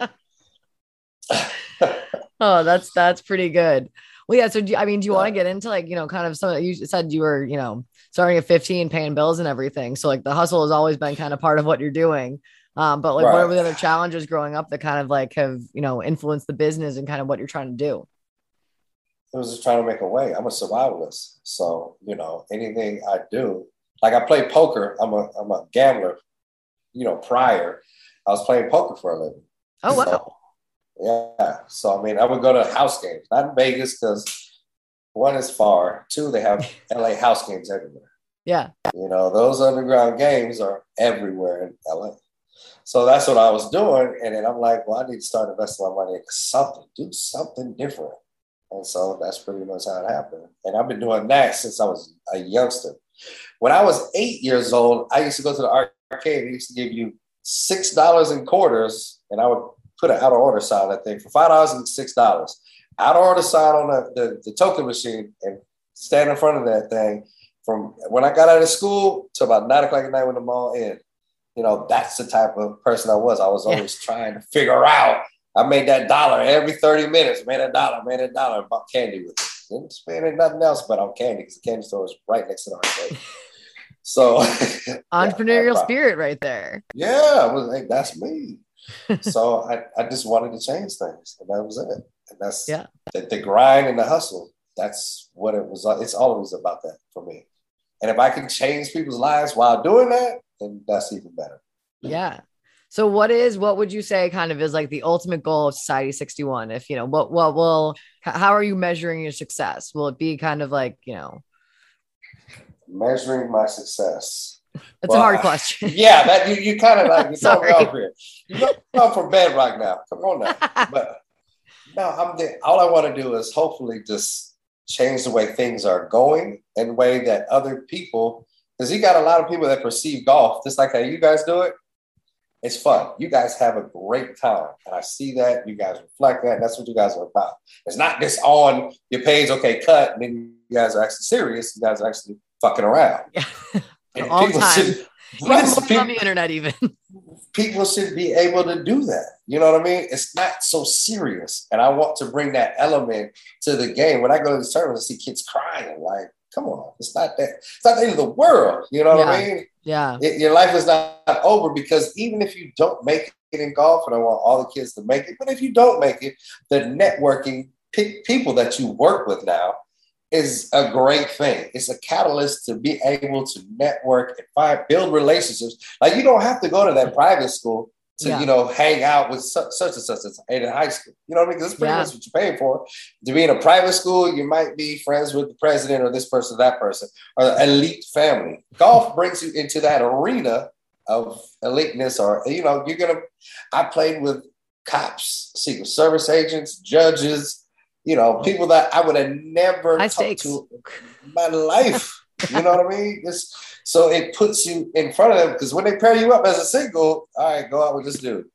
Speaker 2: it.
Speaker 1: Oh, that's that's pretty good. Well, yeah. So, do you, I mean, do you yeah. want to get into like, you know, kind of some, you said you were, you know, starting at fifteen, paying bills and everything. So like the hustle has always been kind of part of what you're doing. Um, but like, right. what are the other challenges growing up that kind of like have, you know, influenced the business and kind of what you're trying to do?
Speaker 2: It was just trying to make a way. I'm a survivalist. So, you know, anything I do, like I play poker. I'm a, I'm a gambler, you know, prior I was playing poker for a living.
Speaker 1: Oh, wow.
Speaker 2: So, yeah. So, I mean, I would go to house games, not in Vegas because one is far. Two, they have L A house games everywhere.
Speaker 1: Yeah.
Speaker 2: You know, those underground games are everywhere in L A. So that's what I was doing. And then I'm like, well, I need to start investing my money in something, do something different. And so that's pretty much how it happened. And I've been doing that since I was a youngster. When I was eight years old, I used to go to the arcade. They used to give you six dollars in quarters, and I would put an out-of-order sign on that thing for five dollars and six dollars. Out-of-order sign on the, the, the token machine and stand in front of that thing from when I got out of school to about nine o'clock at night when the mall ended. You know, that's the type of person I was. I was always yeah. trying to figure out. I made that dollar every thirty minutes, made a dollar, made a dollar, and bought candy with it. Didn't spend nothing else but on candy because the candy store was right next to the arcade. So
Speaker 1: entrepreneurial yeah, spirit right there.
Speaker 2: Yeah, I was like, that's me. So I, I just wanted to change things, and that was it. And that's
Speaker 1: yeah.
Speaker 2: the, the grind and the hustle. That's what it was. It's always about that for me. And if I can change people's lives while doing that, then that's even better.
Speaker 1: Yeah. So what is, what would you say kind of is like the ultimate goal of Society sixty-one? If, you know, what, what will, how are you measuring your success? Will it be kind of like, you know,
Speaker 2: measuring my success?
Speaker 1: That's
Speaker 2: well,
Speaker 1: a hard question.
Speaker 2: Yeah, that you, you kind of like you throw me
Speaker 1: Sorry.
Speaker 2: off here. You know, I'm from bedrock now. Come on now. But no, I'm the, all I want to do is hopefully just change the way things are going in a way that other people, because you got a lot of people that perceive golf just like how you guys do it. It's fun. You guys have a great time. And I see that. You guys reflect that. And that's what you guys are about. It's not just on your page, okay, cut, and then you guys are actually serious. You guys are actually fucking around.
Speaker 1: Yeah.
Speaker 2: And
Speaker 1: all the
Speaker 2: people
Speaker 1: time.
Speaker 2: should,
Speaker 1: Even
Speaker 2: right,
Speaker 1: more
Speaker 2: people,
Speaker 1: on the internet, even.
Speaker 2: people should be able to do that. You know what I mean? It's not so serious. And I want to bring that element to the game. When I go to the tournament, I see kids crying. Like, come on, it's not that. It's not the end of the world. You know what
Speaker 1: Yeah.
Speaker 2: I mean?
Speaker 1: Yeah.
Speaker 2: It, your life is not over, because even if you don't make it in golf, and I want all the kids to make it, but if you don't make it, the networking p- people that you work with now is a great thing. It's a catalyst to be able to network and find, build relationships. Like, you don't have to go to that private school to,
Speaker 1: Yeah.
Speaker 2: you know, hang out with such, such and such as in high school. You know what I mean? Because it's pretty
Speaker 1: Yeah.
Speaker 2: much what you're paying for. To be in a private school, you might be friends with the president or this person, that person, or elite family. Golf brings you into that arena of eliteness, or, you know, you're going to, I played with cops, Secret Service agents, judges, you know, people that I would have never
Speaker 1: High
Speaker 2: talked
Speaker 1: stakes.
Speaker 2: to in my life. You know what I mean? It's, so it puts you in front of them, because when they pair you up as a single, all right, go out with this dude.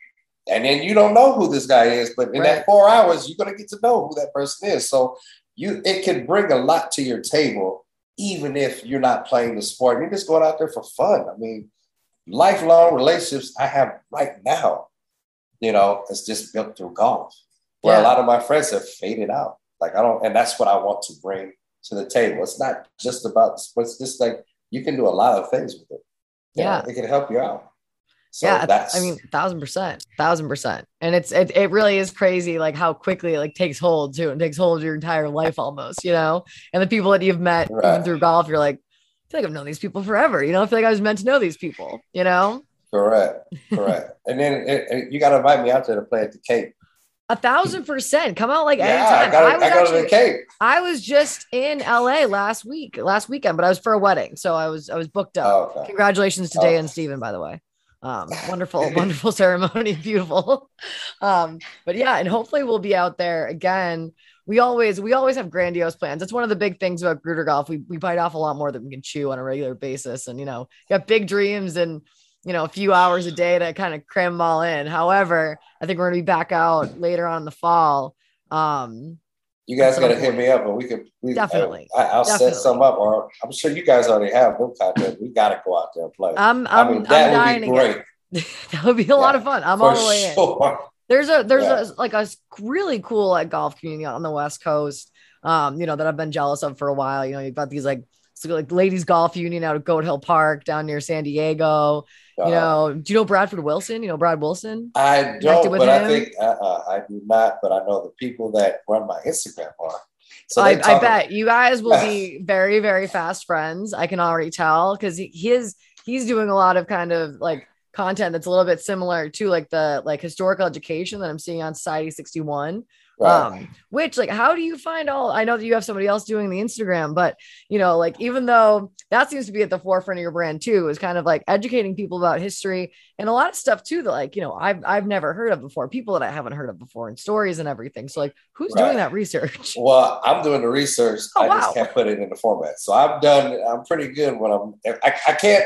Speaker 2: And then you don't know who this guy is, but in
Speaker 1: Right.
Speaker 2: that four hours, you're going to get to know who that person is. So you, it can bring a lot to your table, even if you're not playing the sport. You're just going out there for fun. I mean, lifelong relationships I have right now, you know, it's just built through golf, where
Speaker 1: Yeah.
Speaker 2: a lot of my friends have faded out. Like, I don't, and that's what I want to bring to the table. It's not just about sports. It's just like, you can do a lot of things with it. You
Speaker 1: Yeah.
Speaker 2: know, it can help you out. So
Speaker 1: yeah,
Speaker 2: that's,
Speaker 1: I mean, thousand percent, thousand percent, and it's it, it really is crazy, like how quickly it like takes hold too, and takes hold of your entire life almost, you know. And the people that you've met
Speaker 2: Right.
Speaker 1: even through golf, you're like, I feel like I've known these people forever, you know. I feel like I was meant to know these people, you know.
Speaker 2: correct, correct. And then it, it, you got to invite me out there to play at the Cape.
Speaker 1: A thousand percent, come out like
Speaker 2: Yeah,
Speaker 1: anytime.
Speaker 2: I got
Speaker 1: I
Speaker 2: to
Speaker 1: was
Speaker 2: go to
Speaker 1: actually,
Speaker 2: the Cape.
Speaker 1: I was just in L A last week, last weekend, but I was for a wedding, so I was I was booked up.
Speaker 2: Oh, okay.
Speaker 1: Congratulations to Day
Speaker 2: Oh.
Speaker 1: and Steven, by the way. Um, wonderful, wonderful ceremony, beautiful. Um, but yeah, and hopefully we'll be out there again. We always we always have grandiose plans. That's one of the big things about Gruder Golf. We we bite off a lot more than we can chew on a regular basis, and you know, got big dreams and you know a few hours a day to kind of cram them all in. However, I think we're gonna be back out later on in the fall. Um,
Speaker 2: You guys
Speaker 1: At
Speaker 2: got to
Speaker 1: some
Speaker 2: hit
Speaker 1: point.
Speaker 2: me up, and we could we,
Speaker 1: Definitely.
Speaker 2: I, I'll
Speaker 1: Definitely.
Speaker 2: set some up, or I'm sure you guys already have them content. We got to go out there and play.
Speaker 1: I'm
Speaker 2: I
Speaker 1: I'm,
Speaker 2: mean,
Speaker 1: I'm
Speaker 2: that would
Speaker 1: dying
Speaker 2: be
Speaker 1: to
Speaker 2: great.
Speaker 1: get. That would be a lot
Speaker 2: Yeah,
Speaker 1: of fun. I'm
Speaker 2: for
Speaker 1: all the way in.
Speaker 2: sure.
Speaker 1: There's a there's
Speaker 2: Yeah.
Speaker 1: a like a really cool like golf community on the West Coast. Um, you know, that I've been jealous of for a while. You know, you've got these like so like ladies golf union out of Goat Hill Park down near San Diego. You
Speaker 2: Uh,
Speaker 1: know, do you know Bradford Wilson? You know Brad Wilson?
Speaker 2: I
Speaker 1: Connected
Speaker 2: don't,
Speaker 1: with
Speaker 2: but I
Speaker 1: him?
Speaker 2: think uh, uh, I do not. But I know the people that run my Instagram are. So
Speaker 1: I,
Speaker 2: they
Speaker 1: I
Speaker 2: talk-
Speaker 1: bet you guys will be very, very fast friends. I can already tell because he, his he's doing a lot of kind of like content that's a little bit similar to like the like historical education that I'm seeing on Society sixty-one.
Speaker 2: Right.
Speaker 1: Um, which like how do you find all I know that you have somebody else doing the Instagram, but you know, like even though that seems to be at the forefront of your brand too, is kind of like educating people about history and a lot of stuff too that like, you know, I've I've never heard of before, people that I haven't heard of before and stories and everything. So like who's
Speaker 2: Right.
Speaker 1: doing that research?
Speaker 2: Well, I'm doing the research.
Speaker 1: Oh,
Speaker 2: I
Speaker 1: wow.
Speaker 2: just can't put it in the format. So I've done. I'm pretty good when I'm. I, I can't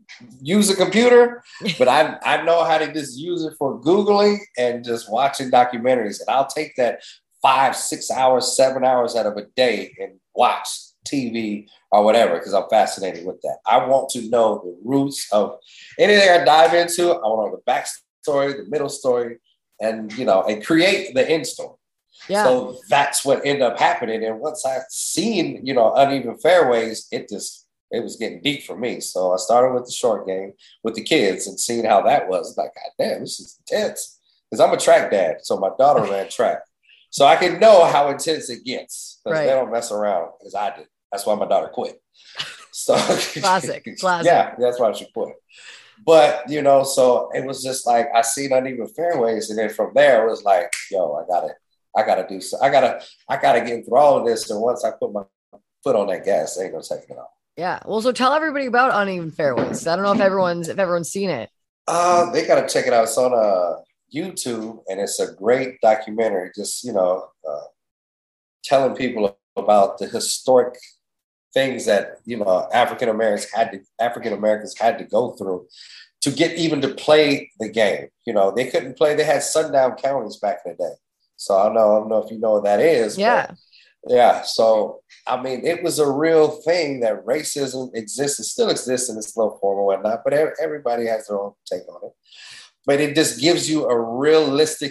Speaker 2: use a computer, but I I know how to just use it for Googling and just watching documentaries. And I'll take that five, six hours, seven hours out of a day and watch T V or whatever because I'm fascinated with that. I want to know the roots of anything I dive into. I want to know the backstory, the middle story, and you know, and create the end story.
Speaker 1: Yeah.
Speaker 2: So that's what ended up happening. And once I seen, you know, uneven fairways, it just, it was getting deep for me. So I started with the short game with the kids and seeing how that was. Like, God damn, this is intense. Because I'm a track dad. So my daughter ran track. So I can know how intense it gets. Because
Speaker 1: Right.
Speaker 2: they don't mess around as I did. That's why my daughter quit. So
Speaker 1: Classic. Classic.
Speaker 2: Yeah, that's why she quit. But, you know, so it was just like, I seen uneven fairways. And then from there, it was like, yo, I got to, I gotta do so. I gotta, I gotta get through all of this. And once I put my foot on that gas, they ain't gonna take it off.
Speaker 1: Yeah. Well, so tell everybody about Uneven Fairways. I don't know if everyone's if everyone's seen it.
Speaker 2: Uh, they got to check it out. It's on uh, YouTube, and it's a great documentary. Just, you know, uh, telling people about the historic things that, you know, African Americans had to African Americans had to go through to get even to play the game. You know, they couldn't play. They had sundown counties back in the day. So I don't know, I don't know if you know what that is.
Speaker 1: Yeah.
Speaker 2: But yeah. So, I mean, it was a real thing that racism exists. It still exists in its little form or whatnot, but everybody has their own take on it. But it just gives you a realistic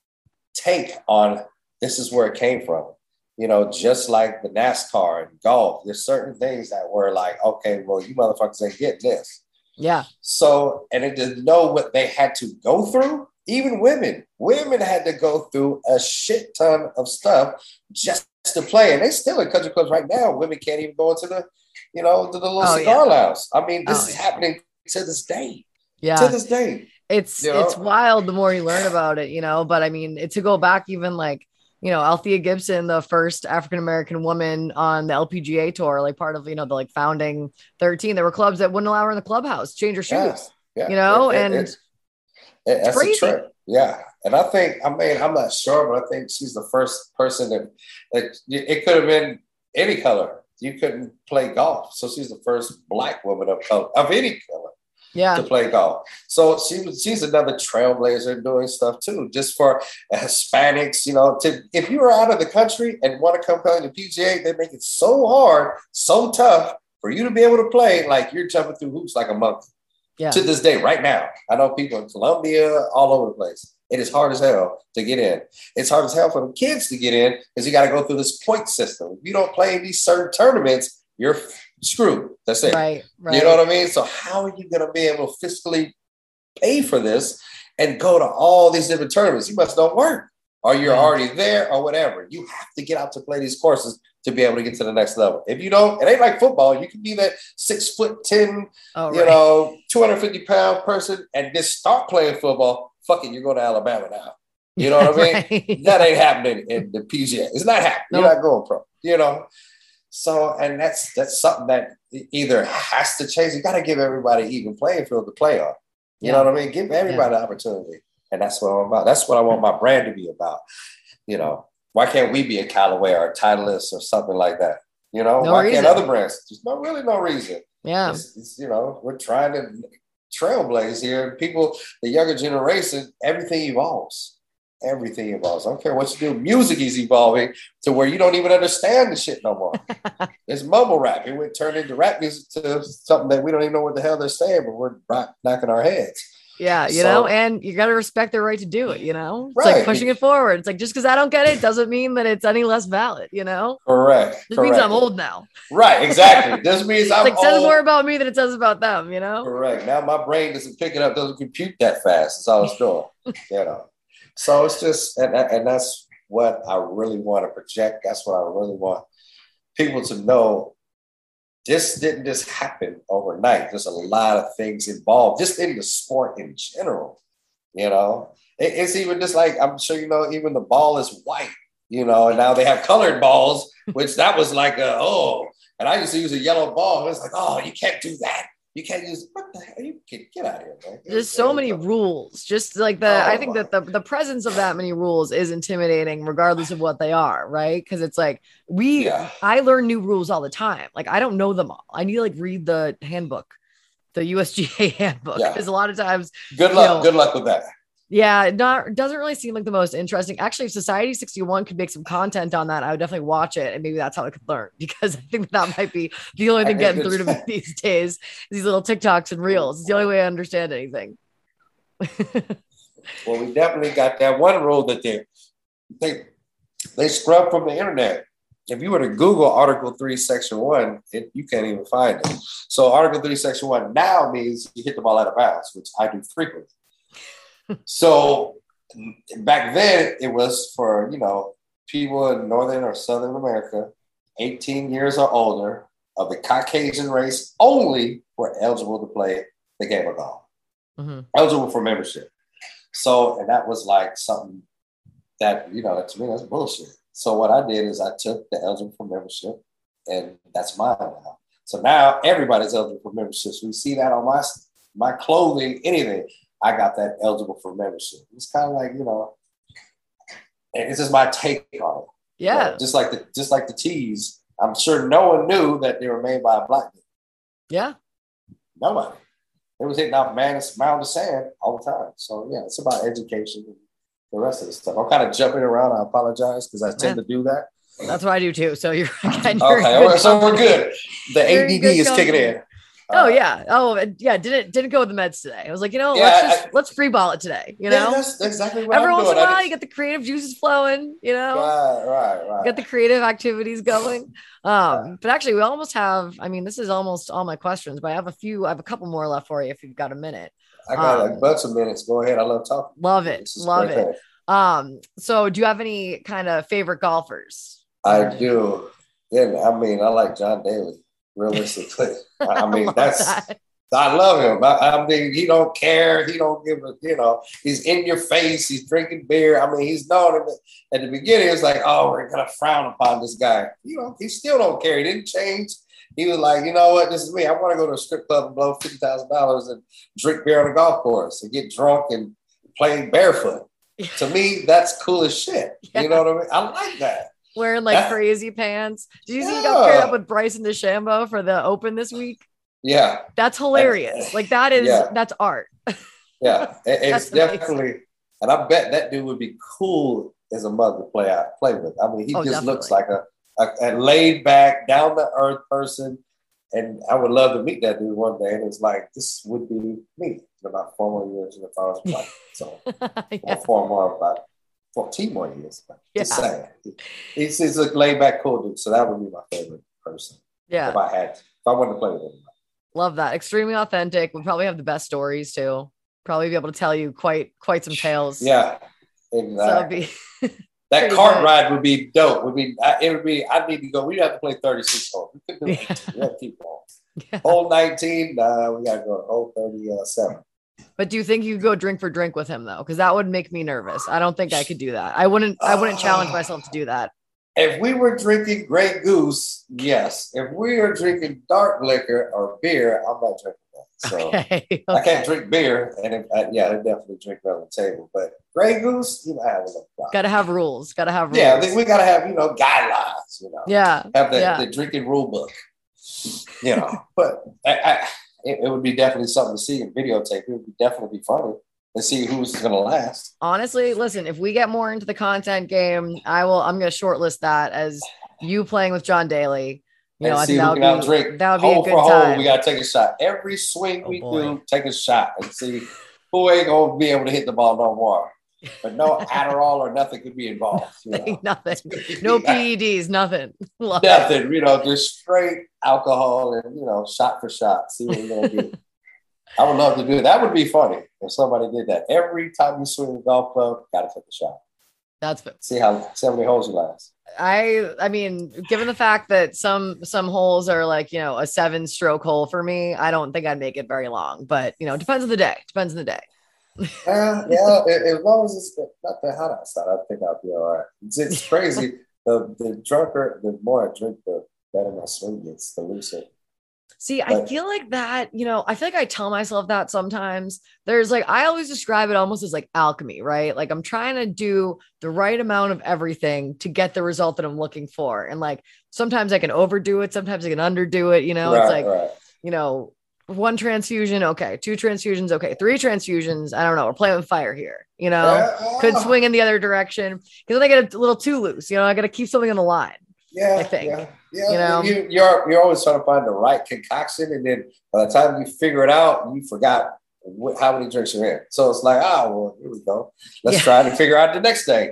Speaker 2: take on this is where it came from. You know, just like the NASCAR and golf, there's certain things that were like, okay, well, you motherfuckers ain't getting this.
Speaker 1: Yeah.
Speaker 2: So, and it didn't know what they had to go through. Even women, women had to go through a shit ton of stuff just to play. And they still in country clubs right now. Women can't even go into the, you know, to the little
Speaker 1: oh,
Speaker 2: cigar
Speaker 1: yeah.
Speaker 2: lounge. I mean, this
Speaker 1: oh,
Speaker 2: is
Speaker 1: yeah.
Speaker 2: happening to this day.
Speaker 1: Yeah.
Speaker 2: To this day.
Speaker 1: It's,
Speaker 2: you know?
Speaker 1: it's wild the more you learn about it, you know, but I mean, it, to go back even like, you know, Althea Gibson, the first African-American woman on the L P G A tour, like part of, you know, the like founding thirteen, there were clubs that wouldn't allow her in the clubhouse, change her shoes,
Speaker 2: yeah, yeah.
Speaker 1: you know,
Speaker 2: it, it,
Speaker 1: and
Speaker 2: it, it, that's
Speaker 1: crazy.
Speaker 2: a trip. Yeah. And I think, I mean, I'm not sure, but I think she's the first person that, that it could have been any color. You couldn't play golf. So she's the first Black woman of color, of any color.
Speaker 1: Yeah.
Speaker 2: To play golf. So she was, she's another trailblazer doing stuff too, just for Hispanics, you know, to, if you are out of the country and want to come play the P G A, they make it so hard, so tough for you to be able to play like you're jumping through hoops like a monkey.
Speaker 1: Yeah.
Speaker 2: To this day, right now, I know people in Colombia, all over the place. It is hard as hell to get in. It's hard as hell for the kids to get in because you got to go through this point system. If you don't play in these certain tournaments, you're screwed. That's it.
Speaker 1: Right, right.
Speaker 2: You know what I mean? So how are you going to be able to fiscally pay for this and go to all these different tournaments? You must not work or you're
Speaker 1: Yeah.
Speaker 2: already there or whatever. You have to get out to play these courses to be able to get to the next level. If you don't, it ain't like football. You can be that six foot ten,
Speaker 1: Oh,
Speaker 2: you
Speaker 1: right.
Speaker 2: know, two hundred fifty pound person and just start playing football. Fuck it, you're going to Alabama now. You know what I mean?
Speaker 1: Right.
Speaker 2: That ain't happening in the P G A. It's not happening.
Speaker 1: Nope.
Speaker 2: You're not going pro. You know. So, and that's that's something that either has to change. You got to give everybody even playing field to play on. You
Speaker 1: Yeah.
Speaker 2: know what I mean? Give everybody yeah. an opportunity. And that's what I'm about. That's what I want my brand to be about. You know, why can't we be a Callaway or a Titleist or something like that? You know,
Speaker 1: No
Speaker 2: why
Speaker 1: reason.
Speaker 2: can't other brands? There's no really no reason.
Speaker 1: Yeah.
Speaker 2: It's, it's, you know, we're trying to trailblaze here. People, the younger generation, everything evolves. Everything evolves. I don't care what you do. Music is evolving to where you don't even understand the shit no more. It's mumble rap. It went turned into rap music to something that we don't even know what the hell they're saying, but we're rock, knocking our heads.
Speaker 1: Yeah, you
Speaker 2: so,
Speaker 1: know, and you got to respect their right to do it, you know? It's
Speaker 2: right.
Speaker 1: like pushing it forward. It's like, just because I don't get it doesn't mean that it's any less valid, you know?
Speaker 2: Correct.
Speaker 1: This
Speaker 2: correct.
Speaker 1: means I'm old now.
Speaker 2: Right, exactly. This means I'm
Speaker 1: like,
Speaker 2: old.
Speaker 1: It says more about me than it says about them, you know?
Speaker 2: Correct. Now my brain doesn't pick it up, doesn't compute that fast. That's all it's doing, you know? So it's just, and, and that's what I really want to project. That's what I really want people to know. This didn't just happen overnight. There's a lot of things involved, just in the sport in general. You know, it, it's even just like, I'm sure, you know, even the ball is white, you know, and now they have colored balls, which that was like, a, oh, and I used to use a yellow ball. It's like, oh, you can't do that. You can't use, what the hell? You can get out of here, man.
Speaker 1: There's so many rules. Just like the, oh, I think that the, the presence of that many rules is intimidating, regardless of what they are, right? Because it's like, we, yeah. I learn new rules all the time. Like, I don't know them all. I need to like read the handbook, the U S G A handbook. Because yeah. a lot of times.
Speaker 2: Good luck. You know, good luck with that.
Speaker 1: Yeah, not doesn't really seem like the most interesting. Actually, if Society sixty-one could make some content on that, I would definitely watch it, and maybe that's how I could learn, because I think that might be the only thing getting through to me these days. These little TikToks and reels. It's the only way I understand anything.
Speaker 2: Well, we definitely got that one rule that they they they scrub from the internet. If you were to Google Article three, Section one, it, you can't even find it. So Article three, Section one now means you hit the ball out of bounds, which I do frequently. So back then it was for, you know, people in Northern or Southern America, eighteen years or older of the Caucasian race only were eligible to play the game of golf, mm-hmm. eligible for membership. So, and that was like something that, you know, to me, that's bullshit. So what I did is I took the eligible for membership, and that's mine now. So now everybody's eligible for memberships. We see that on my my clothing, anything. I got that eligible for membership. It's kind of like, you know, it's just my take on it.
Speaker 1: Yeah.
Speaker 2: You know, just like the just like the tees. I'm sure no one knew that they were made by a black dude.
Speaker 1: Yeah.
Speaker 2: Nobody. It was hitting off man mound of sand all the time. So yeah, it's about education and the rest of the stuff. I'm kind of jumping around. I apologize because I tend
Speaker 1: Man.
Speaker 2: to do that.
Speaker 1: That's what I do too. So you're, again,
Speaker 2: you're okay. Right, so we're good. The
Speaker 1: you're
Speaker 2: A D D is
Speaker 1: company.
Speaker 2: kicking in.
Speaker 1: Oh
Speaker 2: uh,
Speaker 1: yeah. Oh yeah. Didn't didn't go with the meds today. I was like, you know,
Speaker 2: Yeah,
Speaker 1: let's just
Speaker 2: I-
Speaker 1: let's free ball it today. You
Speaker 2: yeah,
Speaker 1: know,
Speaker 2: that's exactly what
Speaker 1: every
Speaker 2: I'm
Speaker 1: once in
Speaker 2: doing.
Speaker 1: a
Speaker 2: I
Speaker 1: while
Speaker 2: just-
Speaker 1: you get the creative juices flowing. You know,
Speaker 2: Right, right, right.
Speaker 1: get the creative activities going. Um, but actually, we almost have. I mean, this is almost all my questions, but I have a few. I have a couple more left for you if you've got a minute.
Speaker 2: I got
Speaker 1: um,
Speaker 2: a bunch of minutes. Go ahead. I love talking.
Speaker 1: Love it,
Speaker 2: This is
Speaker 1: love
Speaker 2: great
Speaker 1: it.
Speaker 2: thing.
Speaker 1: Um, so do you have any kind of favorite golfers?
Speaker 2: I do. Yeah, I mean, I like John Daly. Realistically, I mean,
Speaker 1: love
Speaker 2: that's.
Speaker 1: that.
Speaker 2: I love him. I, I mean, he don't care. He don't give a, you know, he's in your face. He's drinking beer. I mean, he's known him at the beginning. It was like, oh, we're going to frown upon this guy. You know, he still don't care. He didn't change. He was like, you know what? This is me. I want to go to a strip club and blow fifty thousand dollars and drink beer on the golf course and get drunk and play barefoot. To me, that's cool as shit.
Speaker 1: Yeah.
Speaker 2: You know what I mean? I like that.
Speaker 1: Wearing like
Speaker 2: That-
Speaker 1: crazy pants. Did you see he got
Speaker 2: Yeah.
Speaker 1: paired up with Bryson DeChambeau for the Open this week?
Speaker 2: Yeah.
Speaker 1: That's hilarious. Like that is
Speaker 2: Yeah.
Speaker 1: that's art.
Speaker 2: Yeah. It- it's
Speaker 1: That's amazing.
Speaker 2: definitely, and I bet that dude would be cool as a mother to play out, play with. I mean, he
Speaker 1: Oh,
Speaker 2: just looks
Speaker 1: definitely.
Speaker 2: like a, a, a laid back, down to earth person. And I would love to meet that dude one day. And it's like, this would be me in about four more years if I was playing. So,
Speaker 1: Yeah.
Speaker 2: or four more, about fourteen more years. But just
Speaker 1: Yeah.
Speaker 2: saying. He's, he's a laid back, cool dude. So that would be my favorite person
Speaker 1: Yeah.
Speaker 2: if I had to. If I wanted to play with him.
Speaker 1: Love that. Extremely authentic. Would probably have the best stories too. Probably be able to tell you quite quite some tales.
Speaker 2: Yeah.
Speaker 1: So
Speaker 2: Exactly.
Speaker 1: it'd be
Speaker 2: That
Speaker 1: Pretty
Speaker 2: cart
Speaker 1: good.
Speaker 2: ride would be dope. Would be I- it would be. I'd need to go. We'd have to play thirty-six holes. We could do
Speaker 1: Yeah.
Speaker 2: eighteen. We have to keep going.
Speaker 1: Yeah.
Speaker 2: Hole nineteen. Nah, we gotta go to hole thirty-seven.
Speaker 1: But do you think you could go drink for drink with him though? Because that would make me nervous. I don't think I could do that. I wouldn't. I wouldn't challenge myself to do that.
Speaker 2: If we were drinking Grey Goose, yes. If we are drinking dark liquor or beer, I'm not drinking that. So
Speaker 1: Okay.
Speaker 2: I
Speaker 1: okay.
Speaker 2: can't drink beer, and if, I, yeah, I definitely drink around the table. But Grey Goose, you know, I have a little problem.
Speaker 1: Got to have rules. Got to have rules.
Speaker 2: Yeah, I think we gotta have you know guidelines. You know.
Speaker 1: Yeah.
Speaker 2: Have the,
Speaker 1: Yeah.
Speaker 2: the drinking rule book, you know. But I, I, it, it would be definitely something to see in videotape. It would be definitely be funny and see who's going to last.
Speaker 1: Honestly, listen, if we get more into the content game, I will, I'm going to shortlist that as you playing with John Daly. You know,
Speaker 2: and
Speaker 1: I
Speaker 2: see
Speaker 1: think
Speaker 2: who
Speaker 1: that
Speaker 2: can
Speaker 1: would
Speaker 2: outdrink.
Speaker 1: be, that would be
Speaker 2: Hole
Speaker 1: a good
Speaker 2: for hole,
Speaker 1: time.
Speaker 2: we got to take a shot. Every swing
Speaker 1: Oh,
Speaker 2: we
Speaker 1: boy.
Speaker 2: do, take a shot and see who ain't going to be able to hit the ball no more. But no Adderall or nothing could be involved. You know?
Speaker 1: Nothing. No P E Ds, nothing. Love it.
Speaker 2: Nothing, you know, just straight alcohol and, you know, shot for shot. See what we're going to do. I would love to do it. That would be funny if somebody did that. Every time you swing a golf club, got to take a shot.
Speaker 1: That's
Speaker 2: See how, see how many holes you last.
Speaker 1: I I mean, given the fact that some some holes are like, you know, a seven stroke hole for me, I don't think I'd make it very long. But you know, it depends on the day. Depends on the day.
Speaker 2: Yeah, yeah. As long as it's not that hot outside, I think I'll be all right. It's, it's crazy. the the drunker, the more I drink, the better my swing gets, the looser.
Speaker 1: See, I
Speaker 2: But-
Speaker 1: feel like that, you know, I feel like I tell myself that sometimes. There's like, I always describe it almost as like alchemy, right? Like I'm trying to do the right amount of everything to get the result that I'm looking for. And like sometimes I can overdo it, sometimes I can underdo it. You know,
Speaker 2: right,
Speaker 1: it's like,
Speaker 2: right.
Speaker 1: you know, one transfusion, okay, two transfusions, okay, three transfusions. I don't know. We're playing with fire here, you know,
Speaker 2: Yeah,
Speaker 1: could
Speaker 2: ah,
Speaker 1: swing in the other direction because then I get a little too loose. You know, I got to keep something on the line.
Speaker 2: Yeah,
Speaker 1: I think.
Speaker 2: Yeah, yeah.
Speaker 1: You know?
Speaker 2: you, you're you're always trying to find the right concoction, and then by the time you figure it out, you forgot wh- how many drinks you're in. So it's like, ah, well, here we go. Let's
Speaker 1: Yeah.
Speaker 2: try to figure out the next day.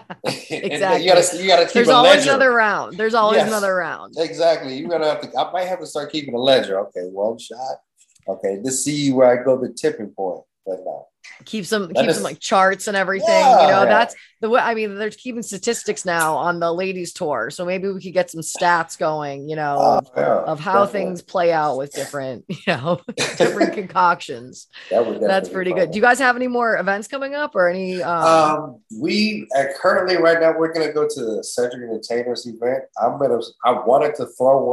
Speaker 1: Exactly.
Speaker 2: You gotta you gotta keep
Speaker 1: There's
Speaker 2: a
Speaker 1: always
Speaker 2: ledger.
Speaker 1: another round. There's always
Speaker 2: Yes.
Speaker 1: another round.
Speaker 2: Exactly. You're gonna have to. I might have to start keeping a ledger. Okay, one shot. Okay, let's see where I go the tipping point. But no.
Speaker 1: Keep some
Speaker 2: That
Speaker 1: keep
Speaker 2: is-
Speaker 1: some like charts and everything.
Speaker 2: Yeah,
Speaker 1: you know,
Speaker 2: yeah.
Speaker 1: that's the way. I mean, they're keeping statistics now on the ladies tour, so maybe we could get some stats going. You know,
Speaker 2: Oh,
Speaker 1: of,
Speaker 2: yeah,
Speaker 1: of how
Speaker 2: definitely.
Speaker 1: things play out with different, you know, different concoctions.
Speaker 2: That would
Speaker 1: That's
Speaker 2: definitely
Speaker 1: pretty
Speaker 2: be
Speaker 1: good.
Speaker 2: fun.
Speaker 1: Do you guys have any more events coming up or any? Um,
Speaker 2: Um, we are currently right now we're gonna go to the Cedric Entertainers event. I'm gonna. I wanted to throw one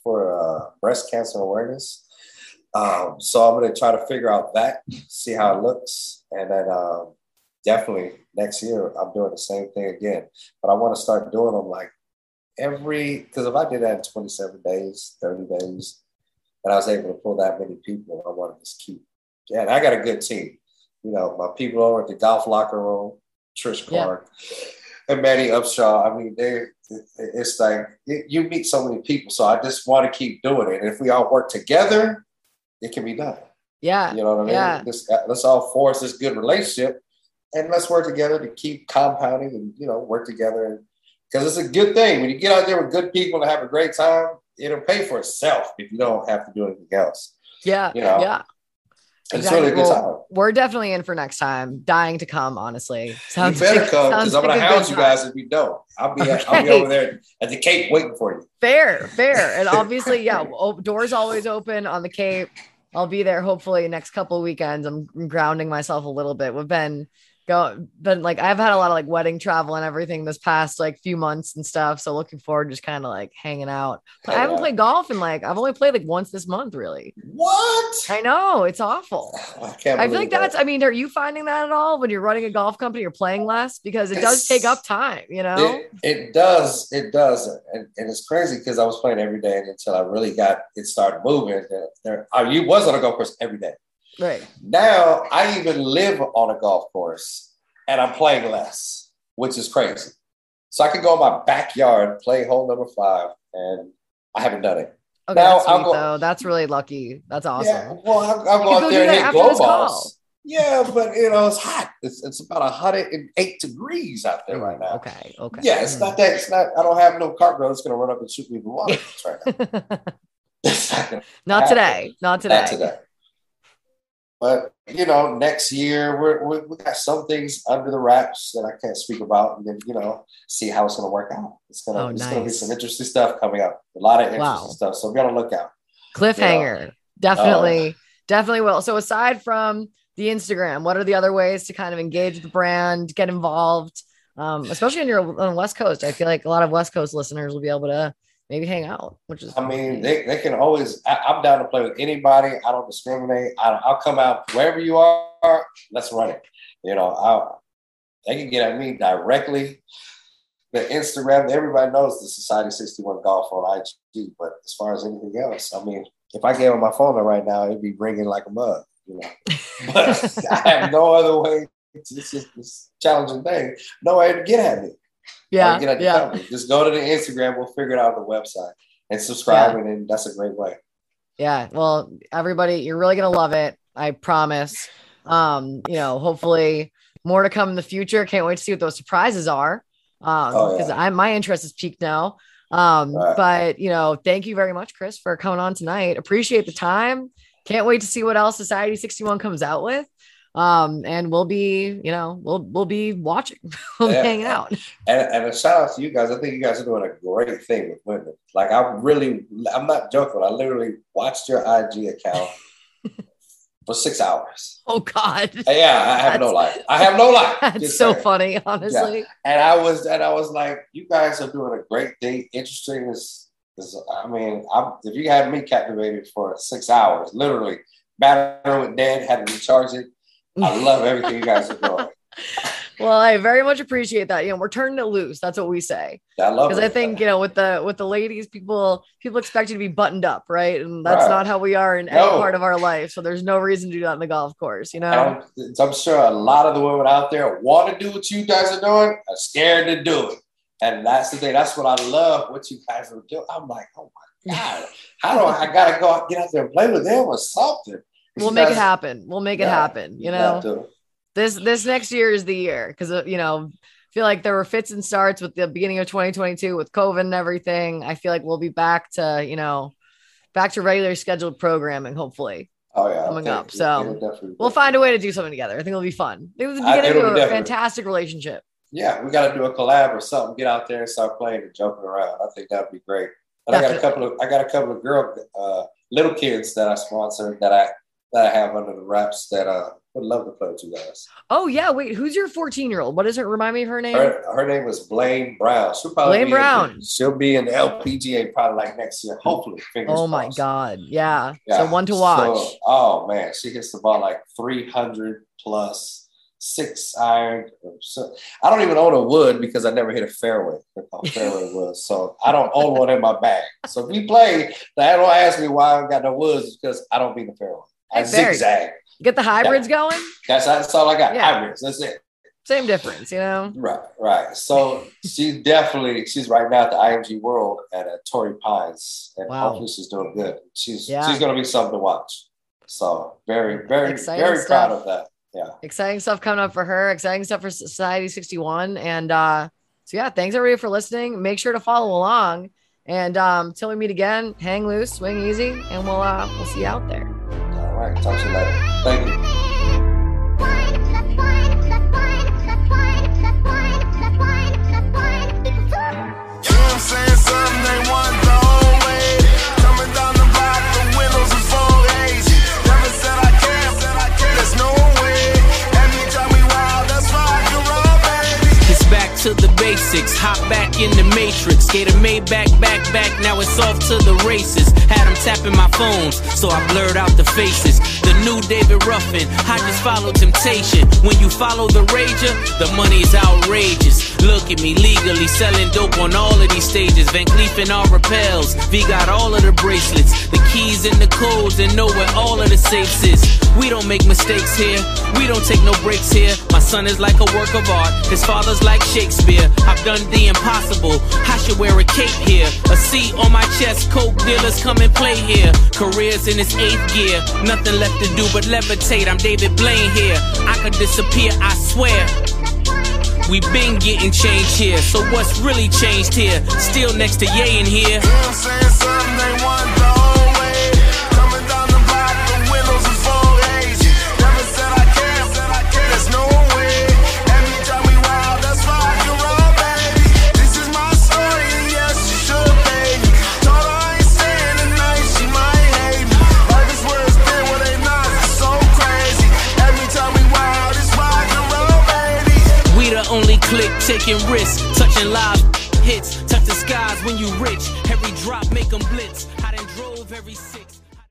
Speaker 2: for uh, breast cancer awareness. Um, so I'm going to try to figure out that, see how it looks. And then um, definitely next year, I'm doing the same thing again. But I want to start doing them like every, because if I did that in twenty-seven days, thirty days, and I was able to pull that many people, I want to just keep. Yeah, and I got a good team. You know, my people over at the golf locker room, Trish Clark, yeah. and Manny Upshaw. I mean, they it's like it, you meet so many people. So I just want to keep doing it. And if we all work together, it can be done.
Speaker 1: Yeah.
Speaker 2: You know what I mean?
Speaker 1: Yeah.
Speaker 2: This, let's all force this good relationship and let's work together to keep compounding and, you know, work together. Because it's a good thing. When you get out there with good people and have a great time, it'll pay for itself if you don't have to do anything else.
Speaker 1: Yeah.
Speaker 2: You know?
Speaker 1: Yeah.
Speaker 2: It's exactly. really a good
Speaker 1: well,
Speaker 2: time.
Speaker 1: We're definitely in for next time. Dying to come, honestly.
Speaker 2: Sounds you better like, come because I'm going to hound you guys if you don't. I'll be, okay. I'll be over there at the Cape waiting for you.
Speaker 1: Fair, fair. And obviously, yeah, doors always open on the Cape. I'll be there hopefully next couple of weekends. I'm grounding myself a little bit. We've been go, but like I've had a lot of like wedding travel and everything this past like few months and stuff. So looking forward to just kind of like hanging out. But I haven't played golf in like I've only played like once this month, really.
Speaker 2: What?
Speaker 1: I know, it's awful.
Speaker 2: I can't.
Speaker 1: I feel like
Speaker 2: that.
Speaker 1: that's. I mean, are you finding that at all when you're running a golf company? You're playing less because it it's, does take up time. You know,
Speaker 2: it, it does. It does, and, and it's crazy because I was playing every day until I really got it started moving. There, I you was on a golf course every day.
Speaker 1: Right
Speaker 2: now, I even live on a golf course. And I'm playing less, which is crazy. So I could go in my backyard, play hole number five, and I haven't done it.
Speaker 1: Okay, now, that's sweet, go, though. That's really lucky. That's awesome.
Speaker 2: Yeah, well, I'll, I'll go out go there and hit glow balls. Call. Yeah, but, you know, it's hot. It's, it's about one hundred eight degrees out there right now.
Speaker 1: Okay, okay.
Speaker 2: Yeah, it's mm. not that. It's not. I don't have no cart girl that's going to run up and shoot me with water right now.
Speaker 1: not, not today. Not today.
Speaker 2: Not today. But, you know, next year, we're, we we got some things under the wraps that I can't speak about. And then, you know, see how it's going to work out. It's going
Speaker 1: oh,
Speaker 2: to
Speaker 1: nice.
Speaker 2: be some interesting stuff coming up. A lot of interesting
Speaker 1: wow.
Speaker 2: stuff. So be on the lookout.
Speaker 1: Cliffhanger. You know? Definitely. Uh, definitely will. So aside from the Instagram, what are the other ways to kind of engage with the brand, get involved, um, especially on your on the West Coast? I feel like a lot of West Coast listeners will be able to maybe hang out, which is,
Speaker 2: I mean, they, they can always, I, I'm down to play with anybody. I don't discriminate. I, I'll come out wherever you are. Let's run it. You know, I'll, they can get at me directly. The Instagram, everybody knows the Society sixty-one Golf on I G, but as far as anything else, I mean, if I gave them my phone right now, it'd be ringing like a mug, you know. But I have no other way. It's just this challenging thing. No way to get at me.
Speaker 1: Yeah, yeah.
Speaker 2: Company. Just go to the Instagram. We'll figure it out on the website and subscribe, yeah. and then that's a great way.
Speaker 1: Yeah. Well, everybody, you're really gonna love it. I promise. Um, you know, hopefully more to come in the future. Can't wait to see what those surprises are. Um, because oh, yeah. I my interest is peaked now. Um, right. But you know, thank you very much, Chris, for coming on tonight. Appreciate the time. Can't wait to see what else Society sixty-one comes out with. Um, and we'll be, you know, we'll we'll be watching, we'll yeah. be hanging out.
Speaker 2: And, and a shout out to you guys. I think you guys are doing a great thing with women. Like I really, I'm not joking. I literally watched your I G account for six hours.
Speaker 1: Oh God!
Speaker 2: Yeah, I have that's, no life. I have no life.
Speaker 1: That's so saying. Funny, honestly.
Speaker 2: Yeah. And I was, and I was like, you guys are doing a great thing. Interesting is, is I mean, I'm, if you had me captivated for six hours, literally, battery went dead, had to recharge it. I love everything you guys are doing.
Speaker 1: Well, I very much appreciate that. You know, we're turning it loose. That's what we say.
Speaker 2: I love it.
Speaker 1: Because I think, you know, with the with the ladies, people people expect you to be buttoned up, right? And that's right. not how we are in no. any part of our life. So there's no reason to do that on the golf course, you know?
Speaker 2: I'm, I'm sure a lot of the women out there want to do what you guys are doing, are scared to do it. And that's the thing. That's what I love, what you guys are doing. I'm like, oh my God, how do I, I got to go out, get out there and play with them or something?
Speaker 1: We'll make it happen. We'll make it happen. You know, this this next year is the year because, you know, I feel like there were fits and starts with the beginning of twenty twenty-two with COVID and everything. I feel like we'll be back to, you know, back to regular scheduled programming, hopefully.
Speaker 2: Oh, yeah.
Speaker 1: Coming up. So we'll find a way to do something together. I think it'll be fun. It was the beginning of a fantastic relationship.
Speaker 2: Yeah, we got to do a collab or something. Get out there and start playing and jumping around. I think that'd be great. But I got a couple of I got a couple of girl uh, little kids that I sponsor that I that I have under the wraps that uh Would love to play with you guys.
Speaker 1: Oh yeah, wait, who's your fourteen-year-old? What is it? Remind me of her name.
Speaker 2: Her, her name is Blaine Brown. She'll probably
Speaker 1: Blaine
Speaker 2: be
Speaker 1: Brown.
Speaker 2: In, she'll be in the L P G A probably like next year. Hopefully. Fingers
Speaker 1: Oh my
Speaker 2: crossed.
Speaker 1: God, yeah.
Speaker 2: yeah.
Speaker 1: So one to watch.
Speaker 2: So, oh man, she hits the ball like three hundred plus. Six iron. So I don't even own a wood because I never hit a fairway. A fairway was so I don't own one in my bag. So if we play, they don't ask me why I got no woods because I don't beat the fairway. I
Speaker 1: Hey, Barry,
Speaker 2: zigzag.
Speaker 1: Get the hybrids
Speaker 2: Yeah.
Speaker 1: going.
Speaker 2: That's that's all I got.
Speaker 1: Yeah.
Speaker 2: Hybrids. That's it.
Speaker 1: Same difference, you know.
Speaker 2: Right, right. So she's definitely she's right now at the I M G World at uh, Torrey Pines, and
Speaker 1: Wow.
Speaker 2: hopefully she's doing good. She's
Speaker 1: Yeah.
Speaker 2: she's going to be something to watch. So very, very,
Speaker 1: Exciting
Speaker 2: very
Speaker 1: stuff.
Speaker 2: proud of that. Yeah.
Speaker 1: Exciting stuff coming up for her. Exciting stuff for Society sixty-one. And uh, so yeah, thanks everybody for listening. Make sure to follow along. And um, till we meet again, hang loose, swing easy, and we'll uh, we'll see you out there.
Speaker 2: All right. Talk to you later. Thank you.
Speaker 3: To the basics, hop back in the matrix. Gator Maybach back back, now it's off to the races. Had them tapping my phones, so I blurred out the faces. The new David Ruffin, I just follow temptation. When you follow the rager, the money is outrageous. Look at me, legally selling dope on all of these stages. Van Cleef and all repels, V got all of the bracelets, the keys and the codes, and know where all of the safes is. We don't make mistakes here, we don't take no breaks here. My son is like a work of art, his father's like Shakespeare. I've done the impossible, I should wear a cape here. A C on my chest, coke dealers come and play here. Careers in its eighth gear, nothing left to do but levitate. I'm David Blaine here, I could disappear, I swear. We been getting changed here, so what's really changed here? Still next to Ye in here.
Speaker 4: You know what I'm saying? Something they want the whole way. Coming down the block, the windows are full hazy. Never said I can't, said I can't. There's no way. And you tell me wow, that's rock and roll, baby. This is my story, and yes, you should pay me. Told her I ain't staying tonight, she might hate me. Life is where it's been, where they not. It's so crazy. Every time we wow, this rock and roll, baby.
Speaker 3: We the only click taking risks, touching live hits, touch the skies when you rich. Every drop make them blitz. I done drove every six.